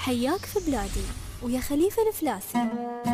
حياك في بلادي ويا خليفة الفلاسي.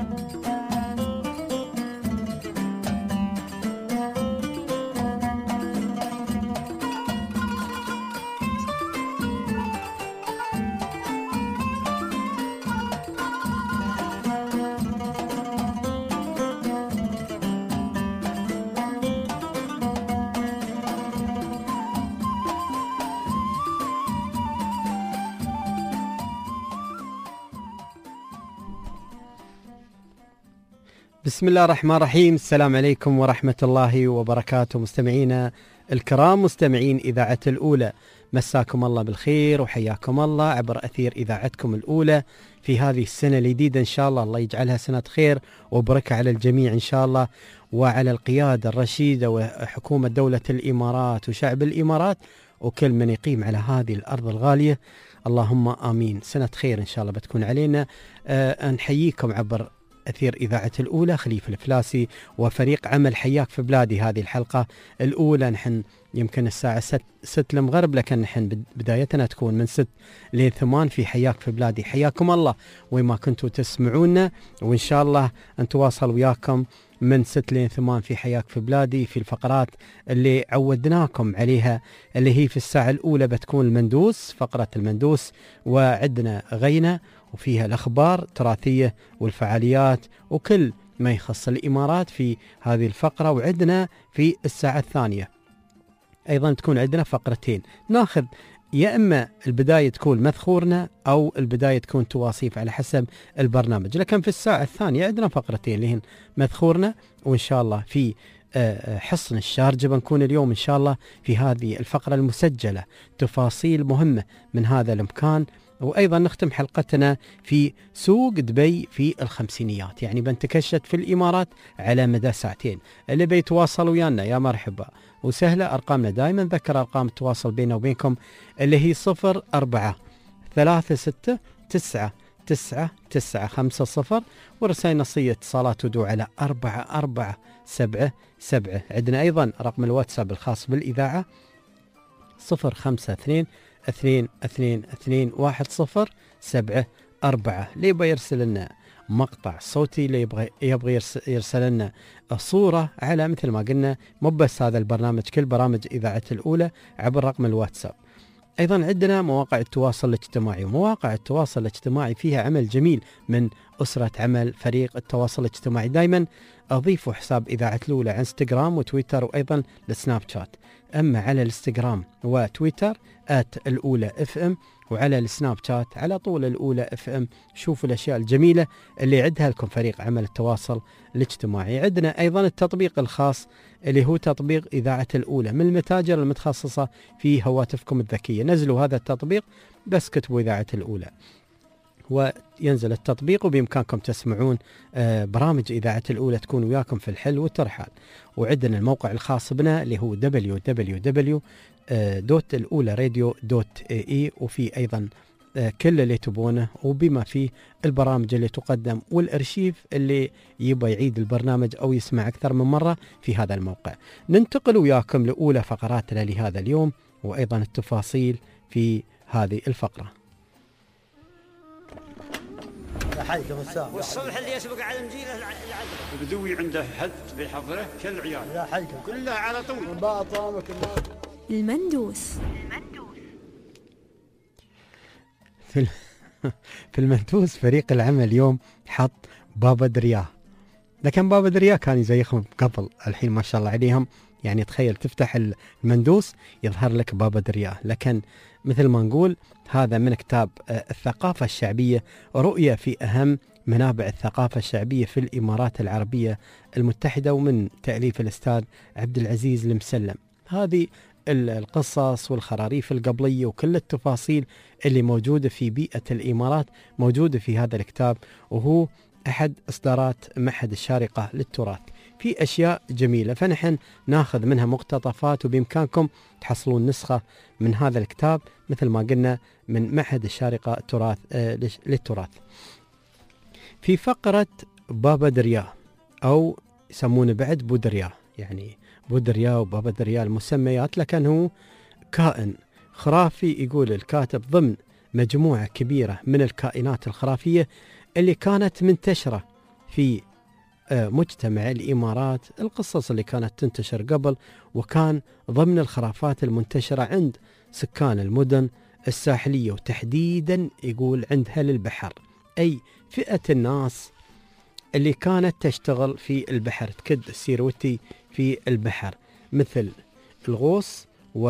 بسم الله الرحمن الرحيم. السلام عليكم ورحمة الله وبركاته مستمعينا الكرام، مستمعين إذاعة الأولى، مساكم الله بالخير وحياكم الله عبر أثير إذاعتكم الأولى في هذه السنة الجديدة. إن شاء الله يجعلها سنة خير وبركة على الجميع إن شاء الله، وعلى القيادة الرشيدة وحكومة دولة الإمارات وشعب الإمارات وكل من يقيم على هذه الأرض الغالية، اللهم آمين. سنة خير إن شاء الله بتكون علينا. نحييكم عبر أثير إذاعة الأولى، خليفة الفلاسي وفريق عمل حياك في بلادي. هذه الحلقة الأولى نحن يمكن الساعة 6 المغرب، لكن نحن بدايتنا تكون من 6 ل 8 في حياك في بلادي. حياكم الله وين ما كنتوا تسمعونا، وإن شاء الله نتواصل وياكم من 6 ل 8 في حياك في بلادي في الفقرات اللي عودناكم عليها، اللي هي في الساعة الأولى بتكون المندوس، فقرة المندوس، وعندنا غينة وفيها الأخبار التراثية والفعاليات وكل ما يخص الإمارات في هذه الفقرة. وعندنا في الساعة الثانية أيضا تكون عندنا فقرتين، ناخذ يا إما البداية تكون مذخورنا أو البداية تكون تواصيف على حسب البرنامج، لكن في الساعة الثانية عندنا فقرتين اللي هن مذخورنا، وإن شاء الله في حصن الشارجة بنكون اليوم إن شاء الله في هذه الفقرة المسجلة تفاصيل مهمة من هذا المكان. وأيضا نختم حلقتنا في سوق دبي في الخمسينيات، يعني بنتكشت في الإمارات على مدى ساعتين. اللي بيتواصل ويانا يا مرحبا وسهلة، أرقامنا دائما ذكر أرقام التواصل بيننا وبينكم اللي هي 0436999950، ورسائل نصية اتصالات ودو على 4477. عندنا أيضا رقم الواتساب الخاص بالإذاعة 053222107. اللي يبغى يرسل لنا مقطع صوتي، اللي يبغى يرسل لنا صورة على مثل ما قلنا، مو بس هذا البرنامج، كل برامج إذاعة الأولى عبر رقم الواتساب. أيضا عندنا مواقع التواصل الاجتماعي، ومواقع التواصل الاجتماعي فيها عمل جميل من أسرة عمل فريق التواصل الاجتماعي. دايما أضيفوا حساب إذاعة الأولى على انستغرام وتويتر وأيضا السناب شات. أما على الانستغرام وتويتر @الأولى FM، وعلى السناب شات على طول الأولى FM. شوفوا الأشياء الجميلة اللي يعدها لكم فريق عمل التواصل الاجتماعي. عندنا أيضا التطبيق الخاص اللي هو تطبيق إذاعة الأولى من المتاجر المتخصصة في هواتفكم الذكية. نزلوا هذا التطبيق، بس كتبوا إذاعة الأولى وينزل التطبيق، وبإمكانكم تسمعون برامج إذاعة الأولى تكون وياكم في الحل والترحال. وعندنا الموقع الخاص بنا اللي هو www.الأولى-radio.ae، وفي أيضا كل اللي تبونه وبما فيه البرامج اللي تقدم والأرشيف اللي يبغى يعيد البرنامج أو يسمع أكثر من مرة في هذا الموقع. ننتقل وياكم لأولى فقراتنا لهذا اليوم، وأيضا التفاصيل في هذه الفقرة. حيكم الساعة والصبح اللي يسبق على المجيلة العدل البدوي عنده حد في حضره كالعيال. يا حيكم كلها على طول. المندوس. في المندوس فريق العمل اليوم حط بابا درياه، لكن بابا درياه كان يزيخهم قبل، الحين ما شاء الله عليهم، يعني تخيل تفتح المندوس يظهر لك بابا درياه. لكن مثل ما نقول هذا من كتاب الثقافة الشعبية، رؤية في أهم منابع الثقافة الشعبية في الإمارات العربية المتحدة، ومن تأليف الأستاذ عبد العزيز المسلم. هذه القصص والخراريف القبلية وكل التفاصيل اللي موجودة في بيئة الإمارات موجودة في هذا الكتاب، وهو أحد إصدارات معهد الشارقة للتراث. في أشياء جميلة فنحن ناخذ منها مقتطفات، وبإمكانكم تحصلون نسخة من هذا الكتاب مثل ما قلنا من معهد الشارقة للتراث. في فقرة بابا درياه أو يسمونه بعد بودرياه، يعني بودرياه وبابا درياه المسميات، لكن هو كائن خرافي. يقول الكاتب ضمن مجموعة كبيرة من الكائنات الخرافية اللي كانت منتشرة في مجتمع الإمارات، القصص اللي كانت تنتشر قبل، وكان ضمن الخرافات المنتشرة عند سكان المدن الساحلية، وتحديدا يقول عند أهل البحر، أي فئة الناس اللي كانت تشتغل في البحر، تكد السيروتي في البحر، مثل الغوص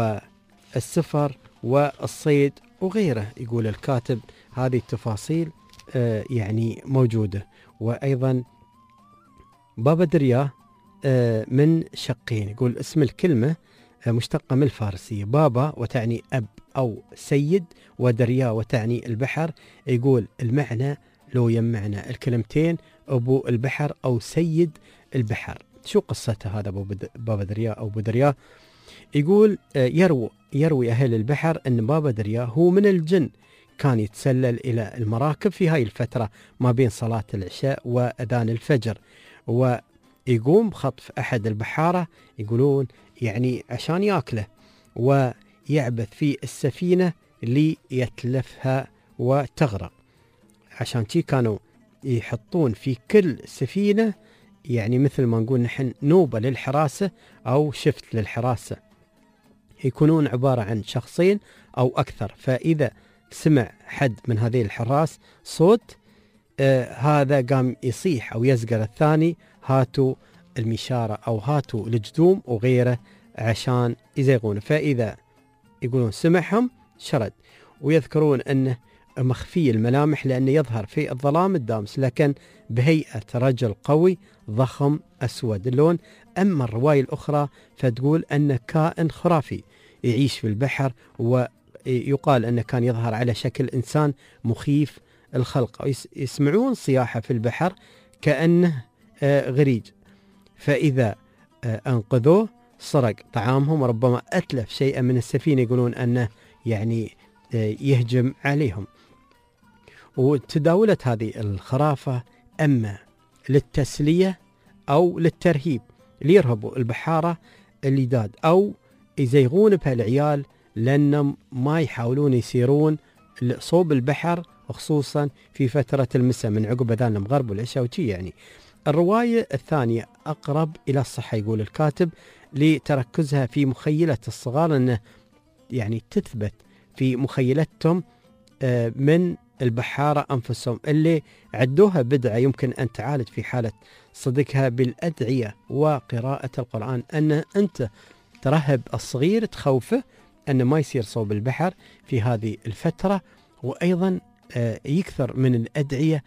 والسفر والصيد وغيره. يقول الكاتب هذه التفاصيل يعني موجودة. وأيضا بابا دريا من شقين، يقول اسم الكلمة مشتقة من الفارسية، بابا وتعني أب أو سيد، ودريا وتعني البحر. يقول المعنى لو يمعنا الكلمتين أبو البحر أو سيد البحر. شو قصته هذا بابا دريا أو بودريا؟ يقول يروي أهل البحر أن بابا دريا هو من الجن، كان يتسلل إلى المراكب في هاي الفترة ما بين صلاة العشاء وأذان الفجر، ويقوم بخطف أحد البحارة، يقولون يعني عشان يأكله، ويعبث في السفينة ليتلفها وتغرق. عشان شي كانوا يحطون في كل سفينة يعني مثل ما نقول نحن نوبة للحراسة أو شفت للحراسة، يكونون عبارة عن شخصين أو أكثر. فإذا سمع حد من هذه الحراس صوت هذا قام يصيح أو يزقر الثاني هاتوا المشارة أو هاتوا الجدوم وغيره عشان يزيغون. فإذا يقولون سمعهم شرد، ويذكرون أنه مخفي الملامح لأنه يظهر في الظلام الدامس، لكن بهيئة رجل قوي ضخم أسود اللون. أما الرواية الأخرى فتقول أنه كائن خرافي يعيش في البحر، ويقال أنه كان يظهر على شكل إنسان مخيف الخلق، يسمعون صياحة في البحر كأنه غريج، فإذا أنقذوه سرق طعامهم، وربما أتلف شيئا من السفينة، يقولون أنه يعني يهجم عليهم. وتداولت هذه الخرافة أما للتسلية أو للترهيب، ليرهبوا البحارة الجداد أو يزيغون بهالعيال لأنهم ما يحاولون يسيرون صوب البحر، وخصوصا في فترة المساء من عقب أذان المغرب والعشاء وشي. يعني الرواية الثانية أقرب إلى الصحة، يقول الكاتب، لتركزها في مخيلة الصغار، أنه يعني تثبت في مخيلتهم من البحارة أنفسهم اللي عدوها بدعة يمكن أن تعالج في حالة صدقها بالأدعية وقراءة القرآن، أن أنت ترهب الصغير تخوفه أن ما يصير صوب البحر في هذه الفترة، وأيضا يكثر من الأدعية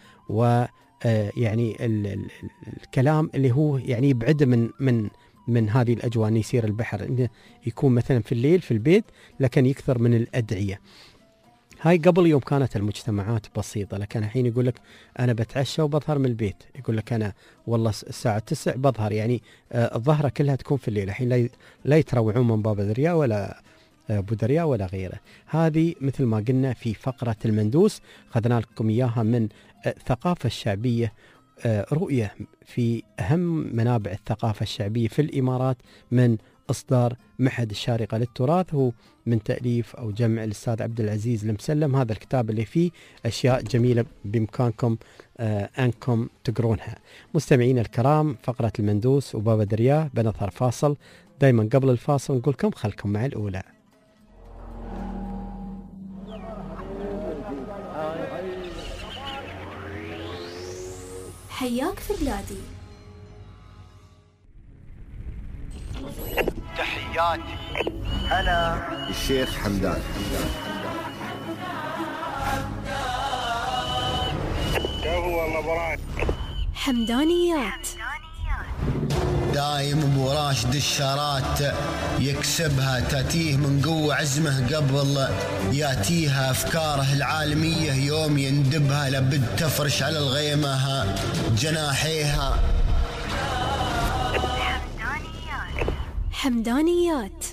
ويعني الكلام اللي هو يعني يبعد من هذه الأجواء، يصير البحر إنه يكون مثلا في الليل في البيت، لكن يكثر من الأدعية. هاي قبل يوم كانت المجتمعات بسيطة، لكن الحين يقول لك أنا بتعشى وبظهر من البيت، يقول لك أنا والله الساعة 9 بظهر، يعني الظهرة كلها تكون في الليل. الحين لا يتروعون من باب دريا ولا بودريا ولا غيره. هذه مثل ما قلنا في فقرة المندوس، خذنا لكم إياها من الثقافة الشعبية، رؤية في أهم منابع الثقافة الشعبية في الإمارات من إصدار معهد الشارقة للتراث، هو من تأليف أو جمع الأستاذ عبد العزيز المسلم. هذا الكتاب اللي فيه أشياء جميلة بإمكانكم أنكم تقرونها. مستمعين الكرام، فقرة المندوس وبابا دريا بنظهر فاصل. دايما قبل الفاصل نقول لكم خلكم مع الأولى. حياك في بلادي. تحياتي أنا الشيخ حمدان. حمدانيات دايم ابو راشد الشارات يكسبها، تاتيه من قوة عزمه قبل ياتيها أفكاره العالمية، يوم يندبها لابد تفرش على الغيمة جناحيها. حمدانيات.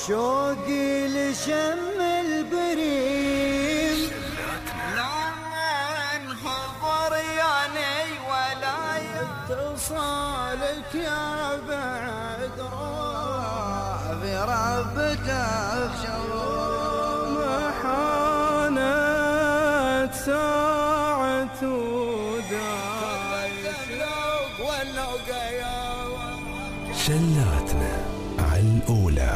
شوقي لشم البريم لما انحضر ياني ولا اتصالك يا بعد في ربتك شوق محانت ساعة وداي الشوق والنوقة يا شلاتنا على الأولى.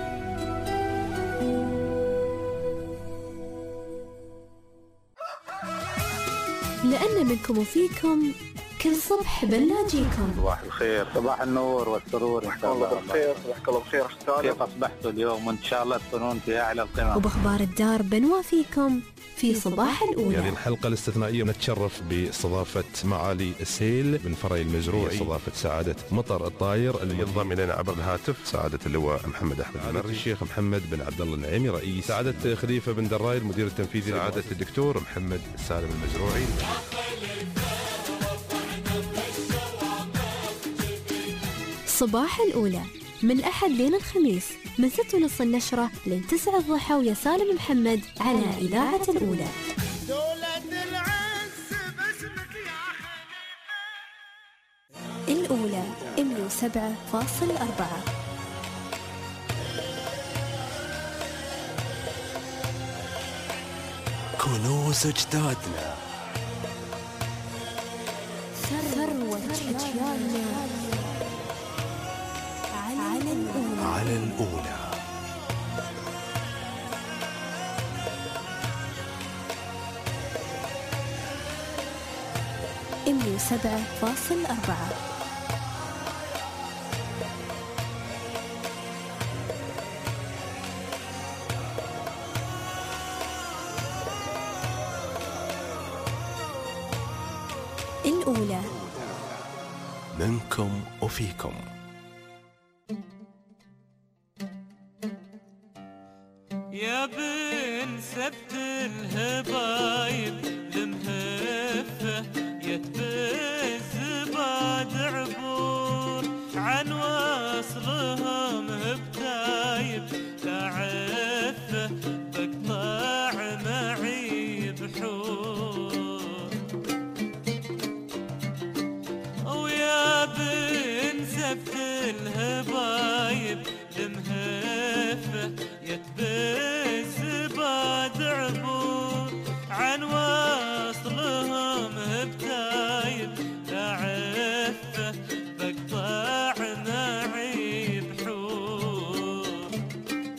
لأن منكم وفيكم كل صبح بنلاقيكم. صباح الخير، صباح النور والسرور إن شاء الله. بالخير، صباحك الله بخير. كيف أصبحتوا اليوم؟ وإن شاء الله تكونون في أعلى القمم. وبأخبار الدار بنوافيكم في صباح الأولى. هذه الحلقة الاستثنائية نتشرف باستضافة معالي السيل بن فري المزروعي، استضافة سعادة مطر الطاير اللي ينضم إلينا عبر الهاتف سعادة اللواء محمد أحمد المري، الشيخ محمد بن عبد الله النعيمي رئيس، سعادة خليفة بن دراي المدير التنفيذي، سعادة الدكتور محمد سالم المزروعي. صباح الأولى من الأحد لين الخميس من 6:30 النشرة لين 9 الضحى ويا سالم محمد على إذاعة الأولى. الأولى 107.4. كنوز أجدادنا، ثروة أجيالنا على الأولى. إميو 7.4. الأولى منكم وفيكم. يا بن سبت الهبايب المهفة يتبز بعد عبور عن وصلهم هبتايب لا عفة بقطع معي بحور. ويا بن سبت الهبايب المهفة يتبز بعد عبور عن وصلهم هبتايب لا عفة بقطع معي بحور.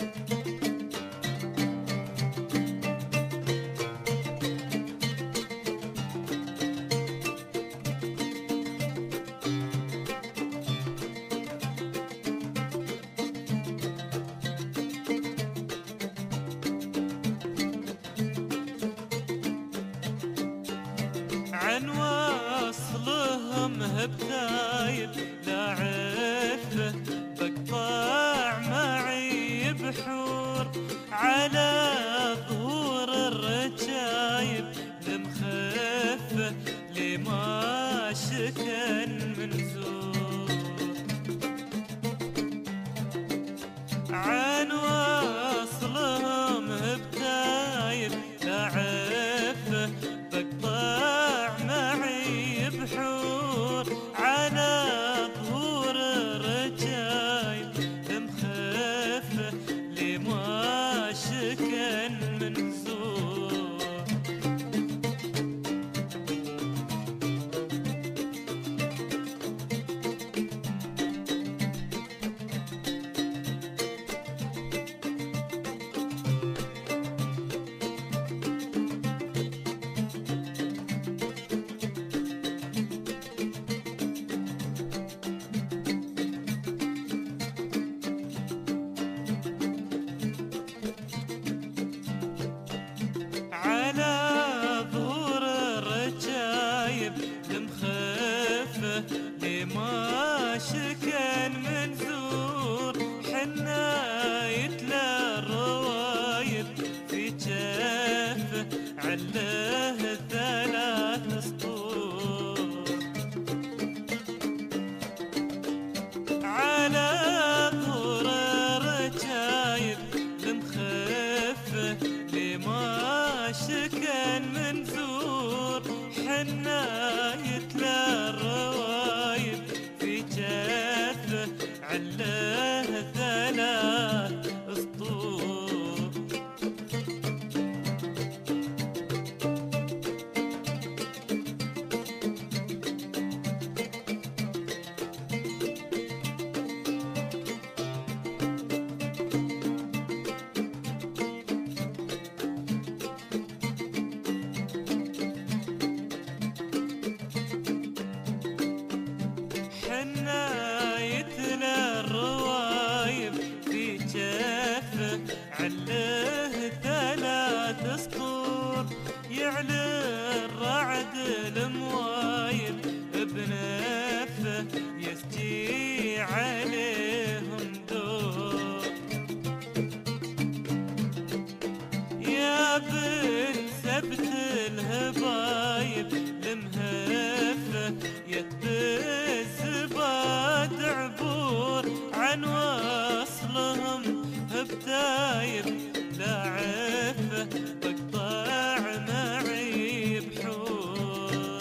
ويا بنت سبت الهبايب المهفة يتبز بعد عبور عن وصلهم بتايب لا عفة بقطع معي بحور.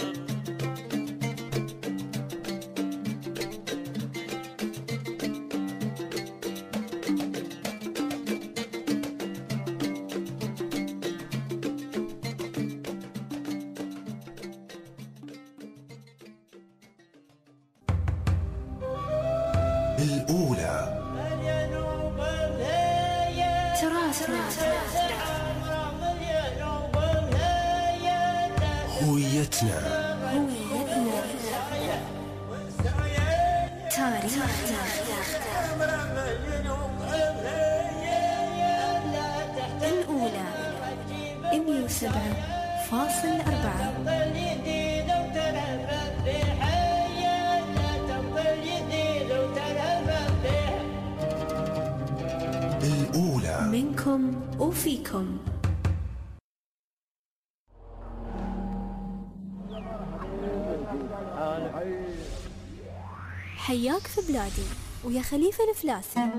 الأولى هويتنا تاريخنا الأولى 107.4 الأولى منكم وفيكم. حياك في بلادي ويا خليفة الفلاسي.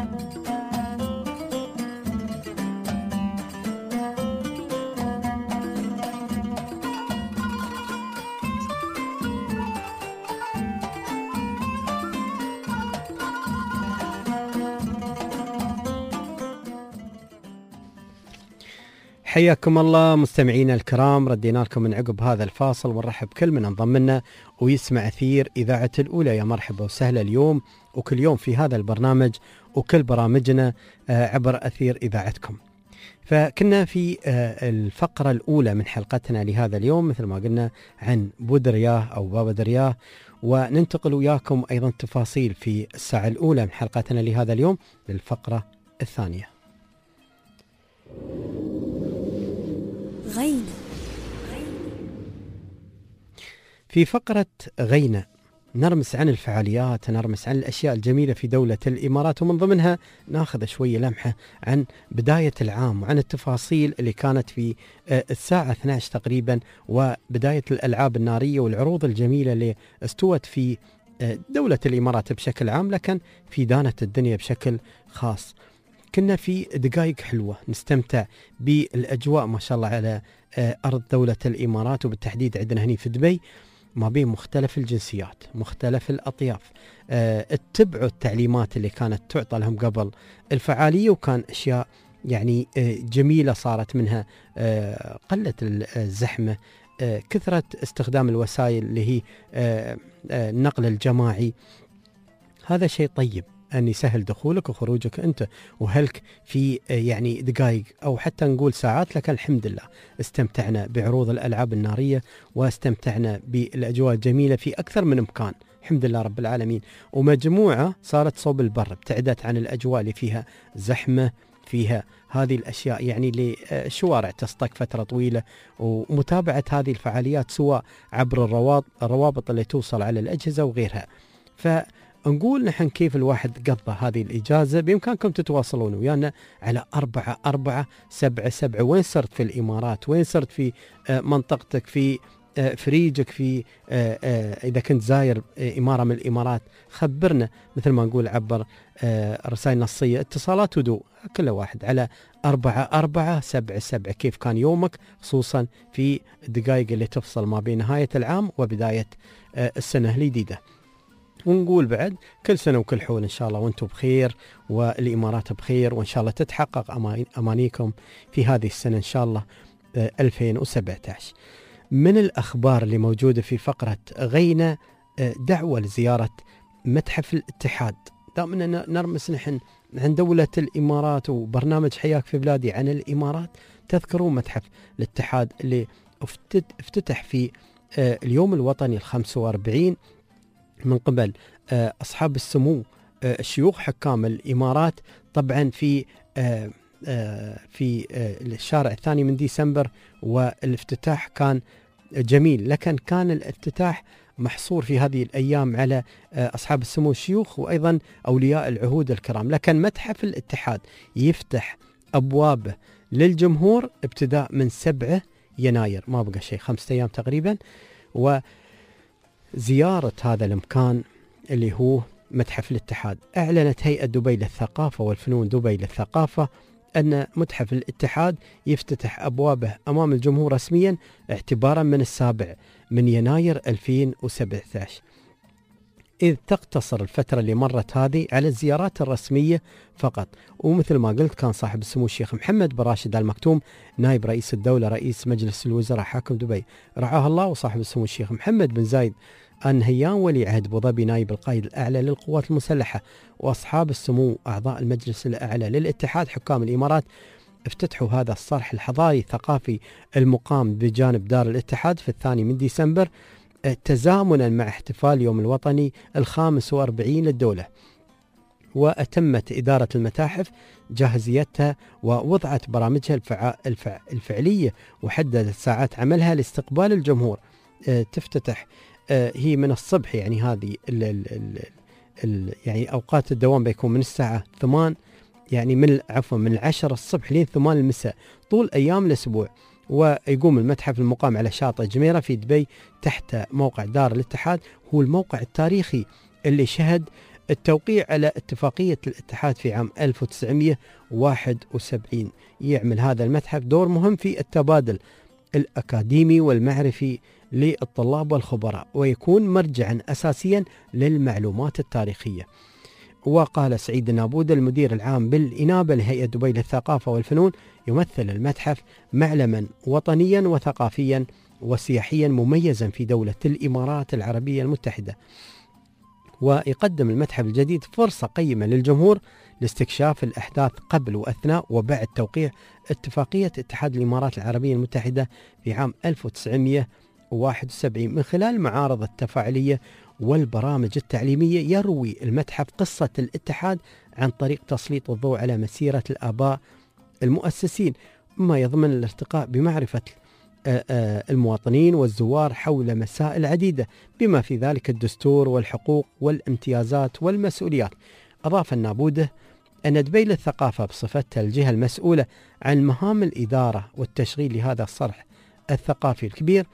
حياكم الله مستمعينا الكرام، ردينا لكم من عقب هذا الفاصل ونرحب كل من انضم لنا ويسمع أثير إذاعة الأولى. يا مرحبا وسهلا اليوم وكل يوم في هذا البرنامج وكل برامجنا عبر أثير إذاعتكم. فكنا في الفقرة الأولى من حلقتنا لهذا اليوم مثل ما قلنا عن بودرياه أو بابا درياه، وننتقل وياكم أيضا تفاصيل في الساعة الأولى من حلقتنا لهذا اليوم للفقرة الثانية. غينة. في فقرة غينة نرمس عن الفعاليات، نرمس عن الأشياء الجميلة في دولة الإمارات، ومن ضمنها ناخذ شوية لمحة عن بداية العام وعن التفاصيل اللي كانت في الساعة 12 تقريبا، وبداية الألعاب النارية والعروض الجميلة اللي استوت في دولة الإمارات بشكل عام، لكن في دانة الدنيا بشكل خاص. كنا في دقائق حلوة نستمتع بالأجواء ما شاء الله على أرض دولة الإمارات، وبالتحديد عندنا هني في دبي ما بين مختلف الجنسيات مختلف الأطياف. اتبعوا التعليمات اللي كانت تعطى لهم قبل الفعالية، وكان أشياء يعني جميلة صارت منها. قلت الزحمة، كثرة استخدام الوسائل اللي هي النقل الجماعي، هذا شيء طيب أن يسهل دخولك وخروجك أنت وهلك في يعني دقائق أو حتى نقول ساعات، لكن الحمد لله استمتعنا بعروض الألعاب النارية واستمتعنا بالأجواء الجميلة في أكثر من مكان الحمد لله رب العالمين. ومجموعة صارت صوب البر، ابتعدت عن الأجواء اللي فيها زحمة، فيها هذه الأشياء يعني للشوارع تصطك فترة طويلة، ومتابعة هذه الفعاليات سواء عبر الروابط اللي توصل على الأجهزة وغيرها. نقول نحن كيف الواحد قضى هذه الإجازة. بإمكانكم تتواصلون ويانا على 4477. وين صرت في الإمارات؟ وين صرت في منطقتك؟ في فريجك؟ في إذا كنت زاير إمارة من الإمارات خبرنا، مثل ما نقول عبر رسائل نصية، اتصالات ودو كل واحد على 4477. كيف كان يومك خصوصا في الدقائق اللي تفصل ما بين نهاية العام وبداية السنة الجديدة. ونقول بعد كل سنة وكل حول إن شاء الله وانتم بخير والإمارات بخير، وإن شاء الله تتحقق أمانيكم في هذه السنة إن شاء الله 2017. من الأخبار اللي موجودة في فقرة غينة دعوة لزيارة متحف الاتحاد. دائما نرمس نحن عن دولة الإمارات وبرنامج حياك في بلادي عن الإمارات. تذكرون متحف الاتحاد اللي افتتح في اليوم الوطني 45 من قبل أصحاب السمو الشيوخ حكام الإمارات، طبعا في الشارع 2 ديسمبر، والافتتاح كان جميل. لكن كان الافتتاح محصور في هذه الأيام على أصحاب السمو الشيوخ وأيضا أولياء العهود الكرام، لكن متحف الاتحاد يفتح أبوابه للجمهور ابتداء من 7 يناير، ما بقى شيء، 5 أيام تقريبا. وزيارة هذا المكان اللي هو متحف الاتحاد. أعلنت هيئة دبي للثقافة والفنون دبي للثقافة أن متحف الاتحاد يفتتح أبوابه أمام الجمهور رسميا اعتبارا من 7 يناير 2017، إذ تقتصر الفترة اللي مرت هذه على الزيارات الرسمية فقط. ومثل ما قلت كان صاحب السمو الشيخ محمد بن راشد آل مكتوم نائب رئيس الدولة رئيس مجلس الوزراء حاكم دبي رعاه الله، وصاحب السمو الشيخ محمد بن زايد آل نهيان ولي عهد أبو ظبي نائب القائد الأعلى للقوات المسلحة، وأصحاب السمو أعضاء المجلس الأعلى للاتحاد حكام الإمارات افتتحوا هذا الصرح الحضاري الثقافي المقام بجانب دار الاتحاد في 2 ديسمبر تزامنا مع احتفال يوم الوطني 45 للدولة. وأتمت إدارة المتاحف جاهزيتها ووضعت برامجها الفعلية وحددت ساعات عملها لاستقبال الجمهور. تفتتح هي من الصبح، يعني هذه يعني أوقات الدوام بيكون من الساعة 8، يعني من 10 الصبح لين 8 المساء طول أيام الأسبوع. ويقوم المتحف المقام على شاطئ جميرة في دبي تحت موقع دار الاتحاد، هو الموقع التاريخي اللي شهد التوقيع على اتفاقية الاتحاد في عام 1971. يعمل هذا المتحف دور مهم في التبادل الأكاديمي والمعرفي للطلاب والخبراء، ويكون مرجعا أساسيا للمعلومات التاريخية. وقال سعيد النابود المدير العام بالإنابة لهيئة دبي للثقافة والفنون يمثل المتحف معلما وطنيا وثقافيا وسياحيا مميزا في دولة الإمارات العربية المتحدة. ويقدم المتحف الجديد فرصة قيمة للجمهور لاستكشاف الأحداث قبل وأثناء وبعد توقيع اتفاقية اتحاد الإمارات العربية المتحدة في عام 1971 من خلال المعارض التفاعلية والبرامج التعليمية. يروي المتحف قصة الاتحاد عن طريق تسليط الضوء على مسيرة الآباء المؤسسين، ما يضمن الارتقاء بمعرفة المواطنين والزوار حول مسائل عديدة بما في ذلك الدستور والحقوق والامتيازات والمسؤوليات. أضاف النابودة أن دبي للثقافة بصفتها الجهة المسؤولة عن مهام الإدارة والتشغيل لهذا الصرح الثقافي الكبير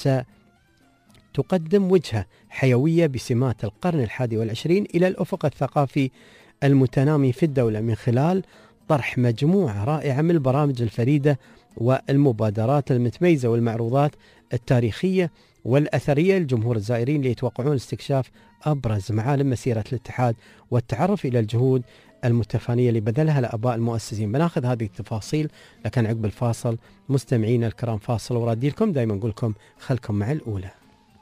ستقدم وجهة حيوية بسمات القرن 21 إلى الأفق الثقافي المتنامي في الدولة من خلال طرح مجموعة رائعة من البرامج الفريدة والمبادرات المتميزة والمعروضات التاريخية والأثرية للجمهور الزائرين ليتوقعون استكشاف أبرز معالم مسيرة الاتحاد والتعرف إلى الجهود المتفانية اللي بذلها الآباء المؤسسين. بناخذ هذه التفاصيل لكن عقب الفاصل مستمعينا الكرام فاصل ورادي لكم دائما نقول لكم خلكم مع الأولى.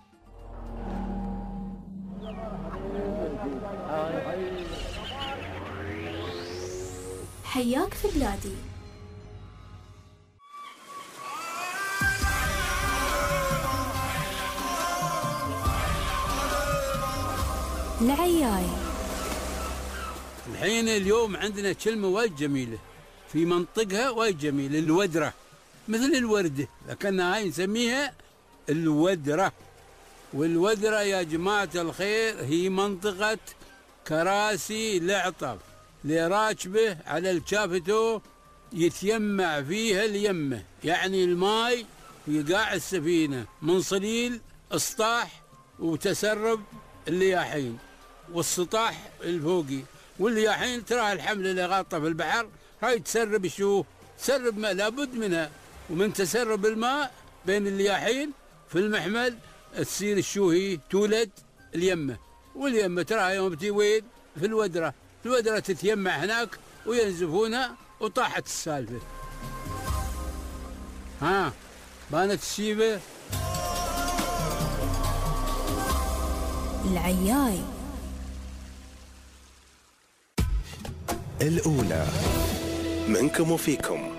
حياك في بلادي. العياي. الحين اليوم عندنا كلمة وايد جميلة في منطقها وايد جميلة، الودرة، مثل الوردة لكن هاي نسميها الودرة. والودرة يا جماعة الخير هي منطقة كراسي العطب لراكبه على الكافتو يتيمع فيها اليمة، يعني الماي يقاع السفينة من صليل اسطاح وتسرب الياحين والسطاح الفوقي، والياحين ترى الحملة اللي غاطة في البحر هاي تسرب شو؟ تسرب ماء لابد منها، ومن تسرب الماء بين الياحين في المحمل تصير الشوهي تولد اليمة، واليمة تراها يوم تي وين؟ في الودرة، الودرة تتيمع هناك وينزفونها وطاحت السالفة. ها بانت الشيبة. العياي. الأولى منكم وفيكم.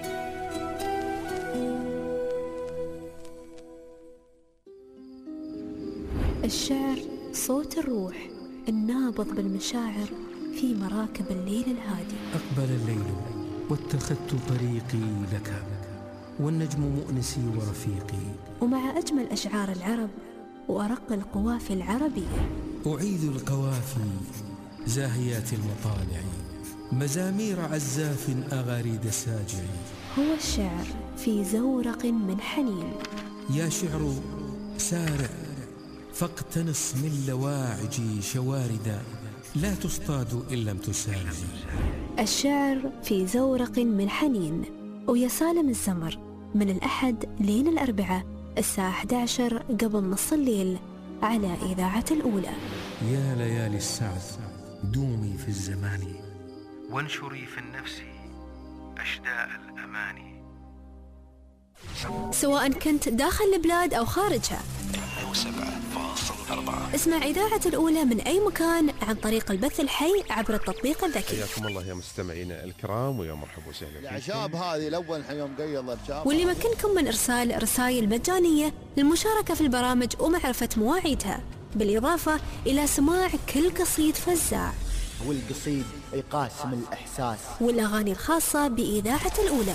الشعر صوت الروح النابض بالمشاعر في مراكب الليل الهادي. أقبل الليل واتخذت طريقي لك، والنجم مؤنسي ورفيقي، ومع أجمل أشعار العرب وأرق القوافي العربية أعيد القوافي زاهيات المطالع مزامير عزاف أغاريد ساجعين. هو الشعر في زورق من حنين. يا شعر سارع فاقتنص من لواعج شواردا لا تصطاد إن لم تسارع. الشعر في زورق من حنين ويا سالم الزمر من الأحد لين الأربعاء الساعة 11 قبل نص الليل على إذاعة الأولى. يا ليالي السعد دومي في الزمان وانشري في النفس أشداء الأماني. سواء كنت داخل البلاد أو خارجها 107.4 اسمع إذاعة الأولى من أي مكان عن طريق البث الحي عبر التطبيق الذكي. حياكم الله يا مستمعينا الكرام ويا مرحبا وسهلا. الأعشاب هذه الأول يوم قيض الأعشاب. واللي يمكنكم من إرسال رسائل مجانية للمشاركة في البرامج ومعرفة مواعيدها، بالإضافة إلى سماع كل قصيد فزاع والقصيد يقاسم الإحساس والأغاني الخاصة بإذاعة الأولى.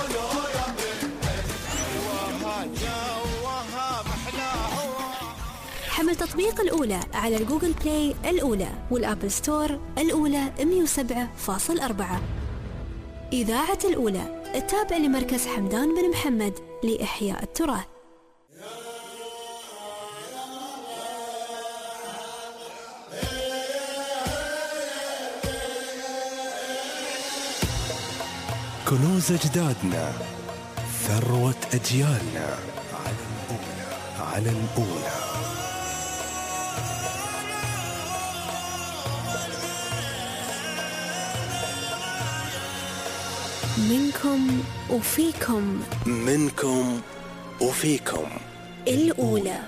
حمل تطبيق الأولى على الجوجل بلاي الأولى والأبل ستور الأولى 107.4. إذاعة الأولى التابع لمركز حمدان بن محمد لإحياء التراث. كنوز أجدادنا، ثروة أجيالنا، على الأولى. منكم وفيكم، منكم وفيكم الأولى.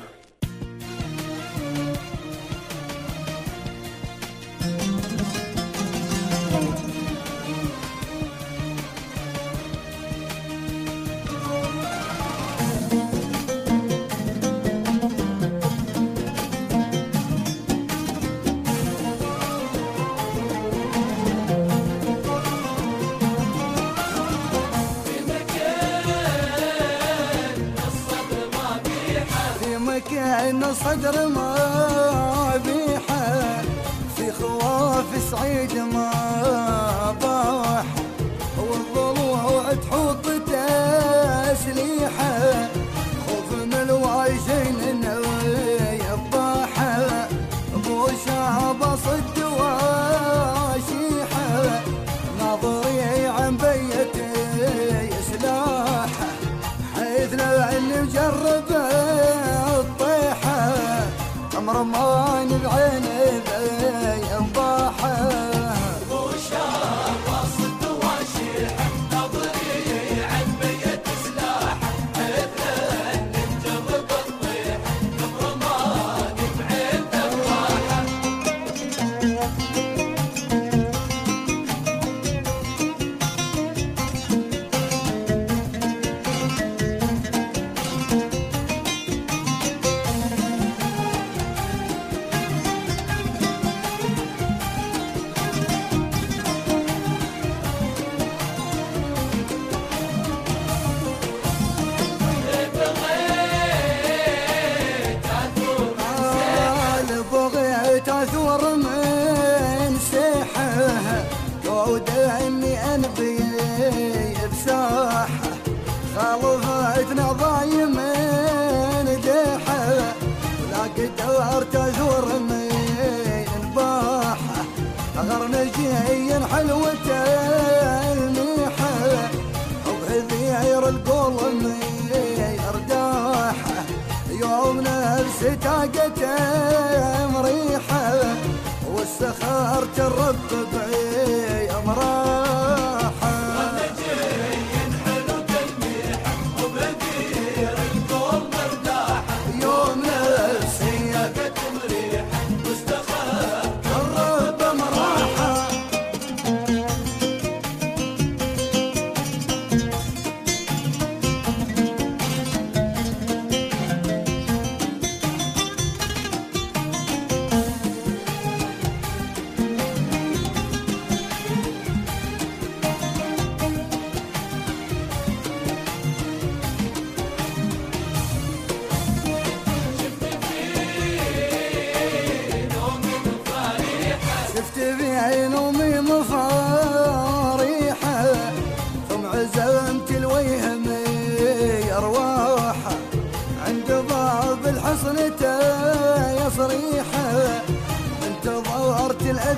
كأن صدر ما بيحة في خواف سعيد ما باح والضلوع تحط تسليحة خوف من الواجين يباحة ابو شعب صد واشيحة ناظري عن بيتي سلاحة حيث لو مجربه رمان بعيني بينباحه وشاب صد واشيحه نظري عن بيت سلاحه حيث نجرب الطيحه رمان بعين ذباحه. تثور من سيحه ودعني انبي بساحه خالفتنا ضايم من ديحه ولا قدر تثور من باحه غرنجي حلوه الميحه وبهذير القول من رداحه يوم نفسي طاقته مريحة والسخار ترب بعيم راحة ونجي حلو تلميحة وبدير القول مرتاحة يوم نفسي طاقته مريحة والسخار ترب مراحة.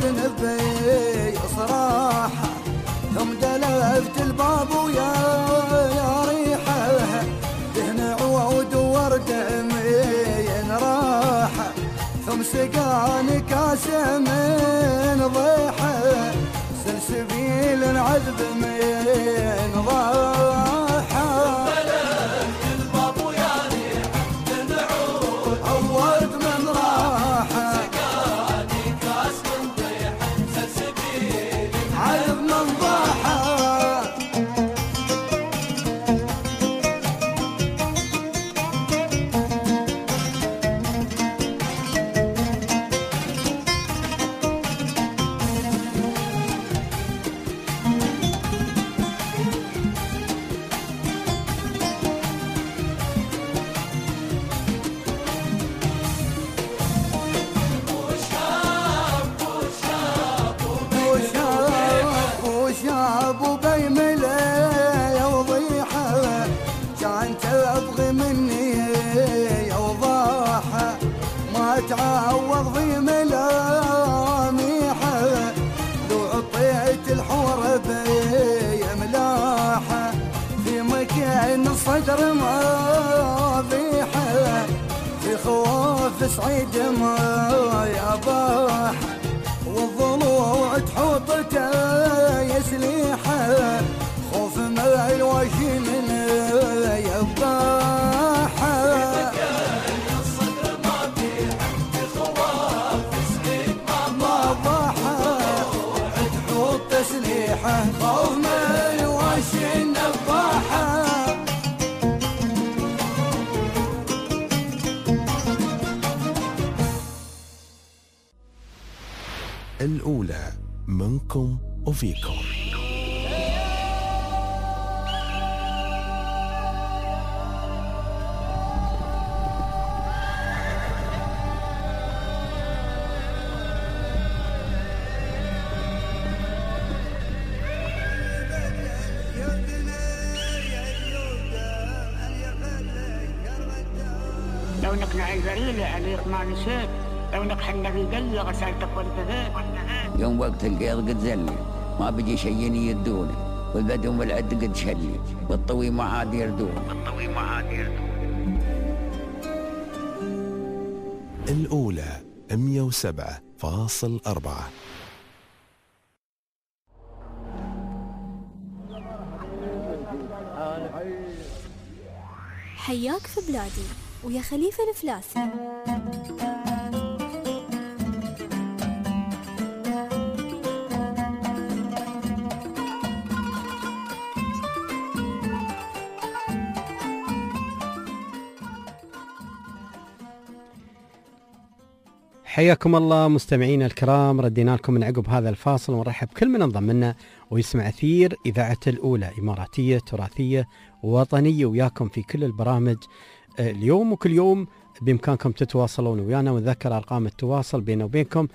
أذنب بي صراحة ثم دلفت الباب ويا ريحة دهن عود ورد عمين راحة ثم سقاني كاس من ضيحة سلسبيل العذب من ضاحة دلفت الباب ويا ريحة دهن عود ورد من راحة سقاني كاس من ضيحة سلسبيل العذب من ضاحة وشاب وبيملي وضيحة كان تبغي مني وضاحة ما تعوض في ملاميحة لو عطيت الحور بي ملاحة في مكان الصدر ما بيحة في خوف سعيد ما يباح والضلوع تحوطته يسليحه خوف ما الوجه من يباحه الصدر ما بيحه خوف سعيد ما باحه تحوط تسليحه خوف ما الوجه نباحه الأولى منكم وفيكم. لو نقنع البريلة عليك ما نسيت لو نقحنا في قلي غسالتك وانتهيت يوم وقت القيض قد زلي ما بيجي شيء يدوني والبدو والعد قد شلي والطوي ما عاد يردون الأولى 107.4. حياك في بلادي ويا خليفة الفلاسي. حياكم الله مستمعينا الكرام، ردينا لكم من عقب هذا الفاصل ونرحب كل من انضم لنا ويسمع أثير إذاعة الأولى، إماراتية تراثية وطنية، وياكم في كل البرامج اليوم وكل يوم. بإمكانكم تتواصلون ويانا، ونذكر أرقام التواصل بيننا وبينكم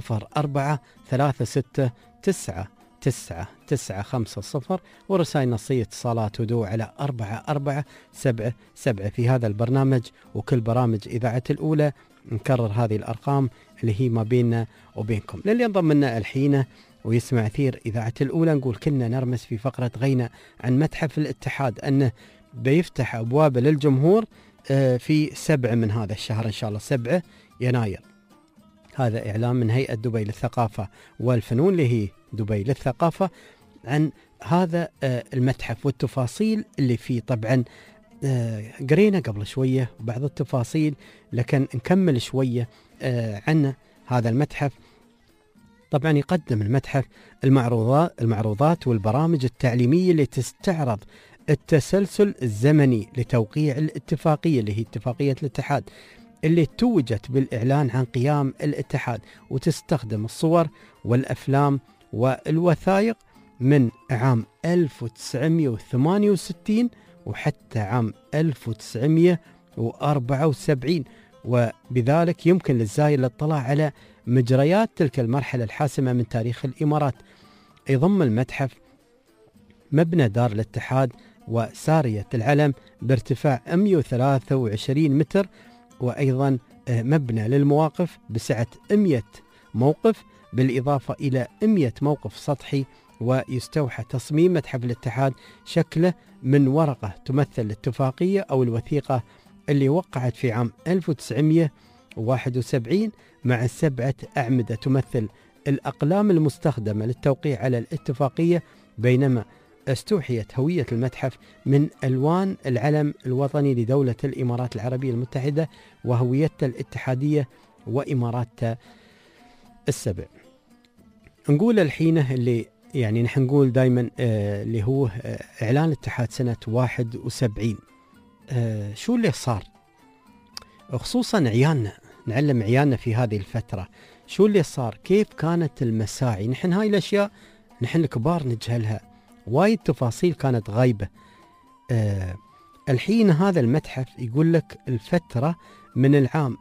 0436699950 ورسائل نصية اتصالات ودو على 4477. في هذا البرنامج وكل برامج إذاعة الأولى نكرر هذه الأرقام اللي هي ما بيننا وبينكم. للي ينضم لنا الحين ويسمع أثير إذاعة الأولى، نقول كلنا نرمس في فقرة غينا عن متحف الاتحاد أنه بيفتح أبوابه للجمهور في 7 من هذا الشهر إن شاء الله، 7 يناير. هذا إعلان من هيئة دبي للثقافة والفنون اللي هي دبي للثقافة عن هذا المتحف والتفاصيل اللي فيه. طبعا قرينا قبل شوية بعض التفاصيل، لكن نكمل شوية عن هذا المتحف. طبعا يقدم المتحف المعروضات والبرامج التعليمية اللي تستعرض التسلسل الزمني لتوقيع الاتفاقية اللي هي اتفاقية الاتحاد اللي توجت بالإعلان عن قيام الاتحاد، وتستخدم الصور والأفلام والوثائق من عام 1968 وحتى عام 1974، وبذلك يمكن للزائر الاطلاع على مجريات تلك المرحلة الحاسمة من تاريخ الإمارات. يضم المتحف مبنى دار الاتحاد وسارية العلم بارتفاع 123 متر، وأيضا مبنى للمواقف بسعة 100 موقف بالإضافة إلى 100 موقف سطحي. ويستوحى تصميم متحف الاتحاد شكله من ورقة تمثل الاتفاقية أو الوثيقة اللي وقعت في عام 1971 مع 7 أعمدة تمثل الأقلام المستخدمة للتوقيع على الاتفاقية، بينما استوحيت هوية المتحف من ألوان العلم الوطني لدولة الإمارات العربية المتحدة وهويتها الاتحادية وإماراتها السبع. نقول الحين اللي يعني نحن نقول دائما اللي هو إعلان الاتحاد سنة 71. شو اللي صار؟ خصوصا عيالنا، نعلم عيالنا في هذه الفترة شو اللي صار، كيف كانت المساعي. نحن هاي الأشياء نحن الكبار نجهلها، وايد تفاصيل كانت غايبة. الحين هذا المتحف يقول لك الفترة من العام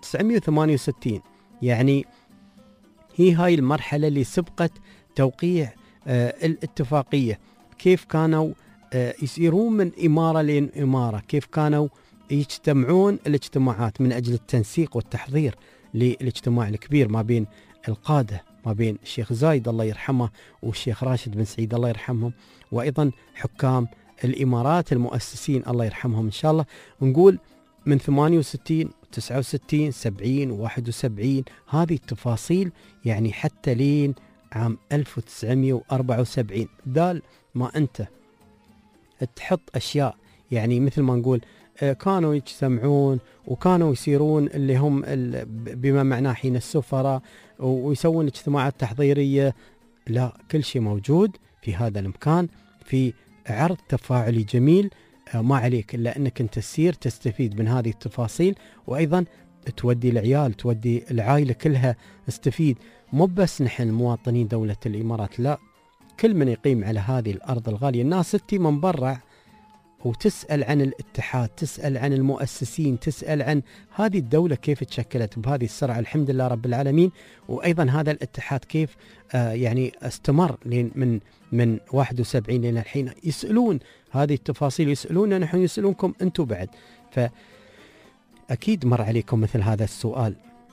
1968، يعني هي هاي المرحلة اللي سبقت توقيع الاتفاقية. كيف كانوا يسيرون من إمارة لين إمارة، كيف كانوا يجتمعون الاجتماعات من أجل التنسيق والتحضير للاجتماع الكبير ما بين القادة، ما بين الشيخ زايد الله يرحمه والشيخ راشد بن سعيد الله يرحمهم، وأيضا حكام الإمارات المؤسسين الله يرحمهم إن شاء الله. نقول من 68 69 70 71 هذه التفاصيل، يعني حتى لين عام 1974 دال ما أنت تحط أشياء، يعني مثل ما نقول كانوا يجتمعون وكانوا يسيرون اللي هم بما معناه حين السفراء ويسوون اجتماعات تحضيرية. لا، كل شيء موجود في هذا المكان في عرض تفاعلي جميل. ما عليك إلا أنك أنت تسير تستفيد من هذه التفاصيل، وأيضا تودي العيال تودي العائلة كلها تستفيد. مو بس نحن مواطنين دولة الإمارات، لا، كل من يقيم على هذه الأرض الغالية. الناس تتي من برا وتسأل عن الاتحاد، تسأل عن المؤسسين، تسأل عن هذه الدولة كيف تشكلت بهذه السرعة، الحمد لله رب العالمين. وأيضا هذا الاتحاد كيف يعني استمر من 71 لين الحين. يسألون هذه التفاصيل، يسألون نحن، يسألونكم أنتم بعد. فأكيد مر عليكم مثل هذا السؤال.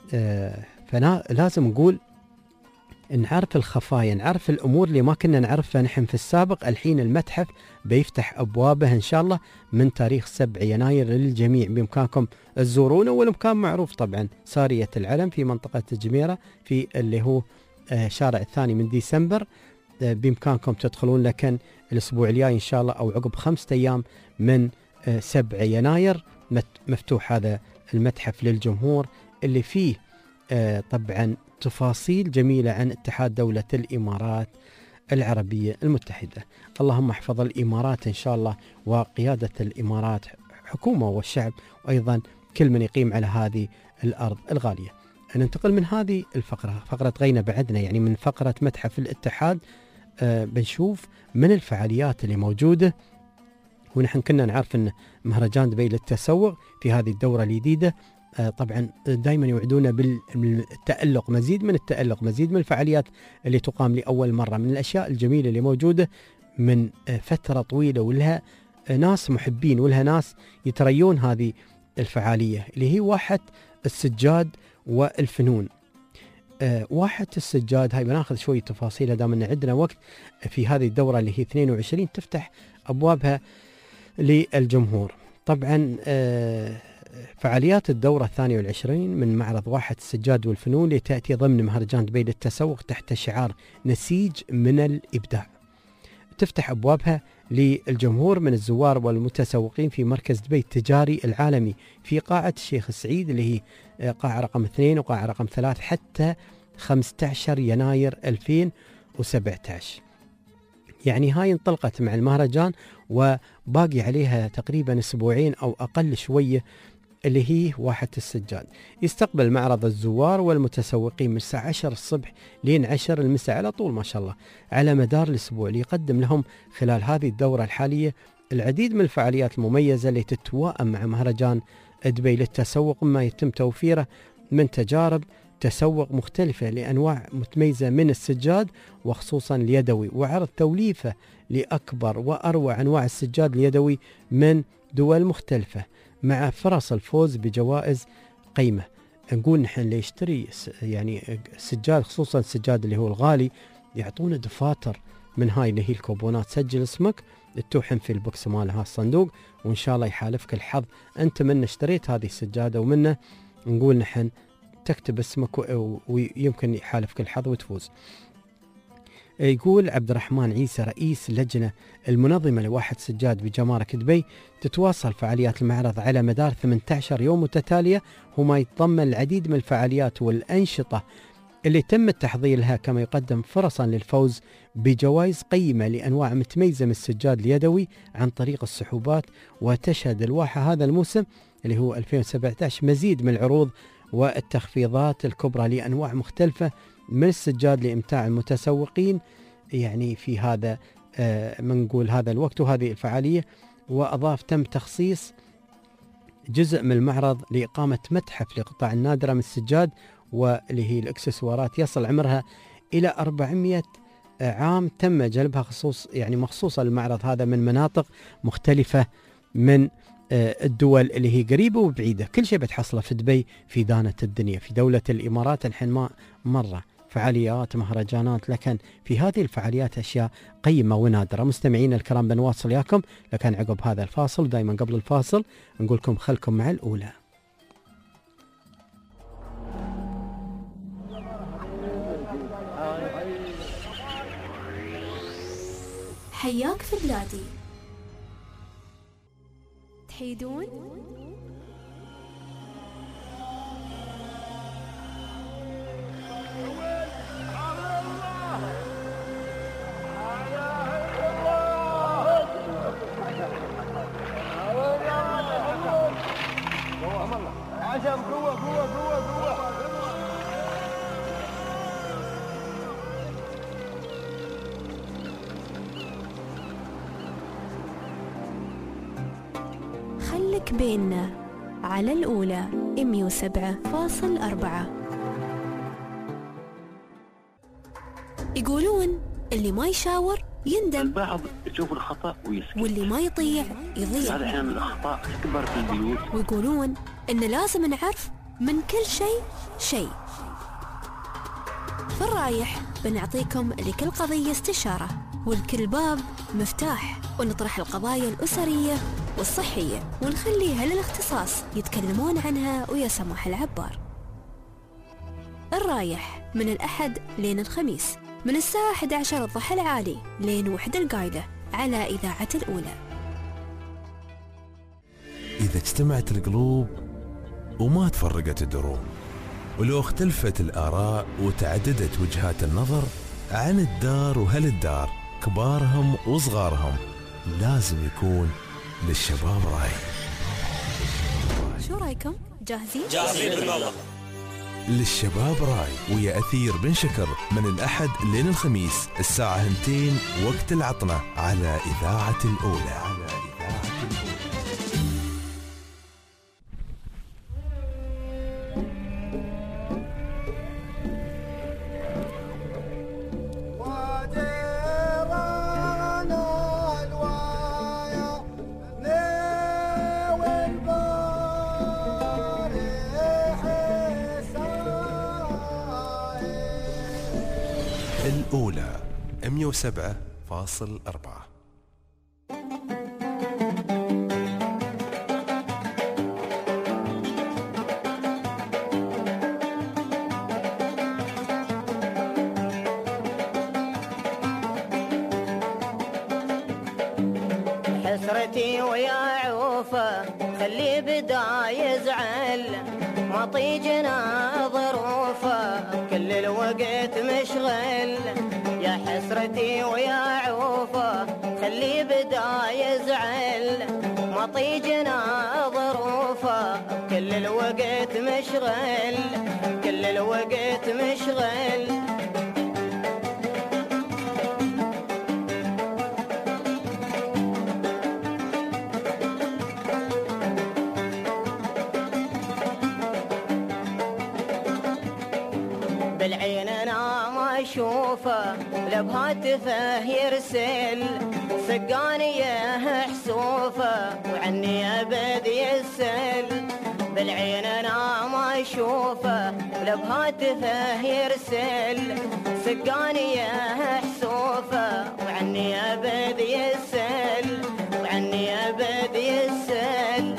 فلازم نقول نعرف الخفايا، نعرف الأمور اللي ما كنا نعرفها نحن في السابق. الحين المتحف بيفتح أبوابه إن شاء الله من تاريخ 7 يناير للجميع. بإمكانكم تزورونه، والمكان معروف طبعا، سارية العلم في منطقة الجميرة في اللي هو شارع الثاني من ديسمبر. بإمكانكم تدخلون، لكن الأسبوع الجاي إن شاء الله أو عقب 5 أيام من 7 يناير مفتوح هذا المتحف للجمهور، اللي فيه طبعا تفاصيل جميلة عن اتحاد دولة الإمارات العربية المتحدة. اللهم احفظ الإمارات إن شاء الله، وقيادة الإمارات حكومة والشعب، وأيضا كل من يقيم على هذه الأرض الغالية. ننتقل من هذه الفقرة، فقرة غينا بعدنا، يعني من فقرة متحف الاتحاد بنشوف من الفعاليات اللي موجودة. ونحن كنا نعرف أن مهرجان دبي للتسوق في هذه الدورة الجديدة طبعا دائما يوعدونا بالتألق، مزيد من التألق، مزيد من الفعاليات اللي تقام لأول مرة. من الأشياء الجميلة اللي موجودة من فترة طويلة، ولها ناس محبين ولها ناس يتريون هذه الفعالية، اللي هي واحة السجاد والفنون. واحة السجاد هاي بناخذ شوية تفاصيل دام ان عندنا وقت. في هذه الدورة اللي هي 22 تفتح أبوابها للجمهور. طبعا فعاليات الدورة 22 من معرض واحة السجاد والفنون اللي تأتي ضمن مهرجان دبي للتسوق تحت شعار نسيج من الإبداع. تفتح أبوابها للجمهور من الزوار والمتسوقين في مركز دبي التجاري العالمي في قاعة الشيخ السعيد، اللي هي قاعة رقم 2 وقاعة رقم 3 حتى 15 يناير 2017. يعني هاي انطلقت مع المهرجان وباقي عليها تقريبا أسبوعين أو أقل شوية، اللي هي واحة السجاد. يستقبل معرض الزوار والمتسوقين من الساعة 10 الصبح لين 10 المساء على طول ما شاء الله على مدار الأسبوع، ليقدم لهم خلال هذه الدورة الحالية العديد من الفعاليات المميزة اللي تتوائم مع مهرجان دبي للتسوق، ما يتم توفيره من تجارب تسوق مختلفة لأنواع متميزة من السجاد وخصوصا اليدوي، وعرض توليفة لأكبر وأروع أنواع السجاد اليدوي من دول مختلفة، مع فرص الفوز بجوائز قيمة. نقول نحن اللي يشتري يعني سجاد، خصوصا السجاد اللي هو الغالي، يعطونا دفاتر من هاي اللي هي الكوبونات، سجل اسمك تتوحن في البوكس مالها الصندوق، وإن شاء الله يحالفك الحظ أنت من اشتريت هذه السجادة، ومنه نقول نحن تكتب اسمك ويمكن يحالفك الحظ وتفوز. يقول عبد الرحمن عيسى رئيس اللجنة المنظمة لواحة سجاد بجمارك دبي، تتواصل فعاليات المعرض على مدار 18 يوم متتالية، وما يتضمن العديد من الفعاليات والأنشطة اللي تم التحضير لها، كما يقدم فرصا للفوز بجوائز قيمة لأنواع متميزة من السجاد اليدوي عن طريق السحوبات. وتشهد الواحة هذا الموسم اللي هو 2017 مزيد من العروض والتخفيضات الكبرى لأنواع مختلفة من السجاد لإمتاع المتسوقين يعني في هذا منقول هذا الوقت وهذه الفعالية. وأضاف تم تخصيص جزء من المعرض لإقامة متحف لقطع النادرة من السجاد واللي هي الإكسسوارات يصل عمرها إلى 400 عام، تم جلبها مخصوصة للمعرض هذا من مناطق مختلفة من الدول اللي هي قريبة وبعيدة. كل شيء بتحصله في دبي في دانة الدنيا في دولة الإمارات. الحين ما مرة فعاليات مهرجانات، لكن في هذه الفعاليات أشياء قيمة ونادرة. مستمعين الكرام بنواصل ياكم، لكن عقب هذا الفاصل دايما قبل الفاصل نقولكم خلكم مع الأولى. حياك في بلادي تحيدون خلك بيننا على الأولى 107.4. يقولون اللي ما يشاور يندم، البعض يشوف الخطأ ويسكت، واللي ما يطيع يضيع. هذا أحيانا الأخطاء تكبر في البيوت. ويقولون إن لازم نعرف من كل شيء. في الرايح بنعطيكم لكل قضية استشارة، ولكل باب مفتاح، ونطرح القضايا الأسرية والصحية ونخليها للاختصاص يتكلمون عنها ويا سماح العبار. الرايح من الأحد لين الخميس من الساعة 11 الضحى العالي لين 1 القايلة على إذاعة الأولى. إذا اجتمعت القلوب وما تفرقت الدروب، ولو اختلفت الآراء وتعددت وجهات النظر عن الدار وهالدار، كبارهم وصغارهم، لازم يكون للشباب رأي. شو رأيكم؟ جاهزين؟ جاهزين بالموضوع. للشباب رأي ويا أثير بن شكر من الأحد لين الخميس الساعة 2 وقت العطنة على إذاعة الأولى. الأولى 107.4. حسرتي ويا عوفة خلي بدا يزعل، ما طيجنا ظروفه كل الوقت مشغل. يا حسرتي ويا عوفه خلي بدا يزعل، ما طيجنا ظروفه كل الوقت مشغل، كل الوقت مشغل. بالعين انا ما اشوفه لا بهاتفه يرسل، سقانيه حسوفه وعني ابد يسل. بالعين انا ما اشوفه ولا بهاتفه يرسل سقاني حسوفه وعني ابد يسل وعني ابد يسل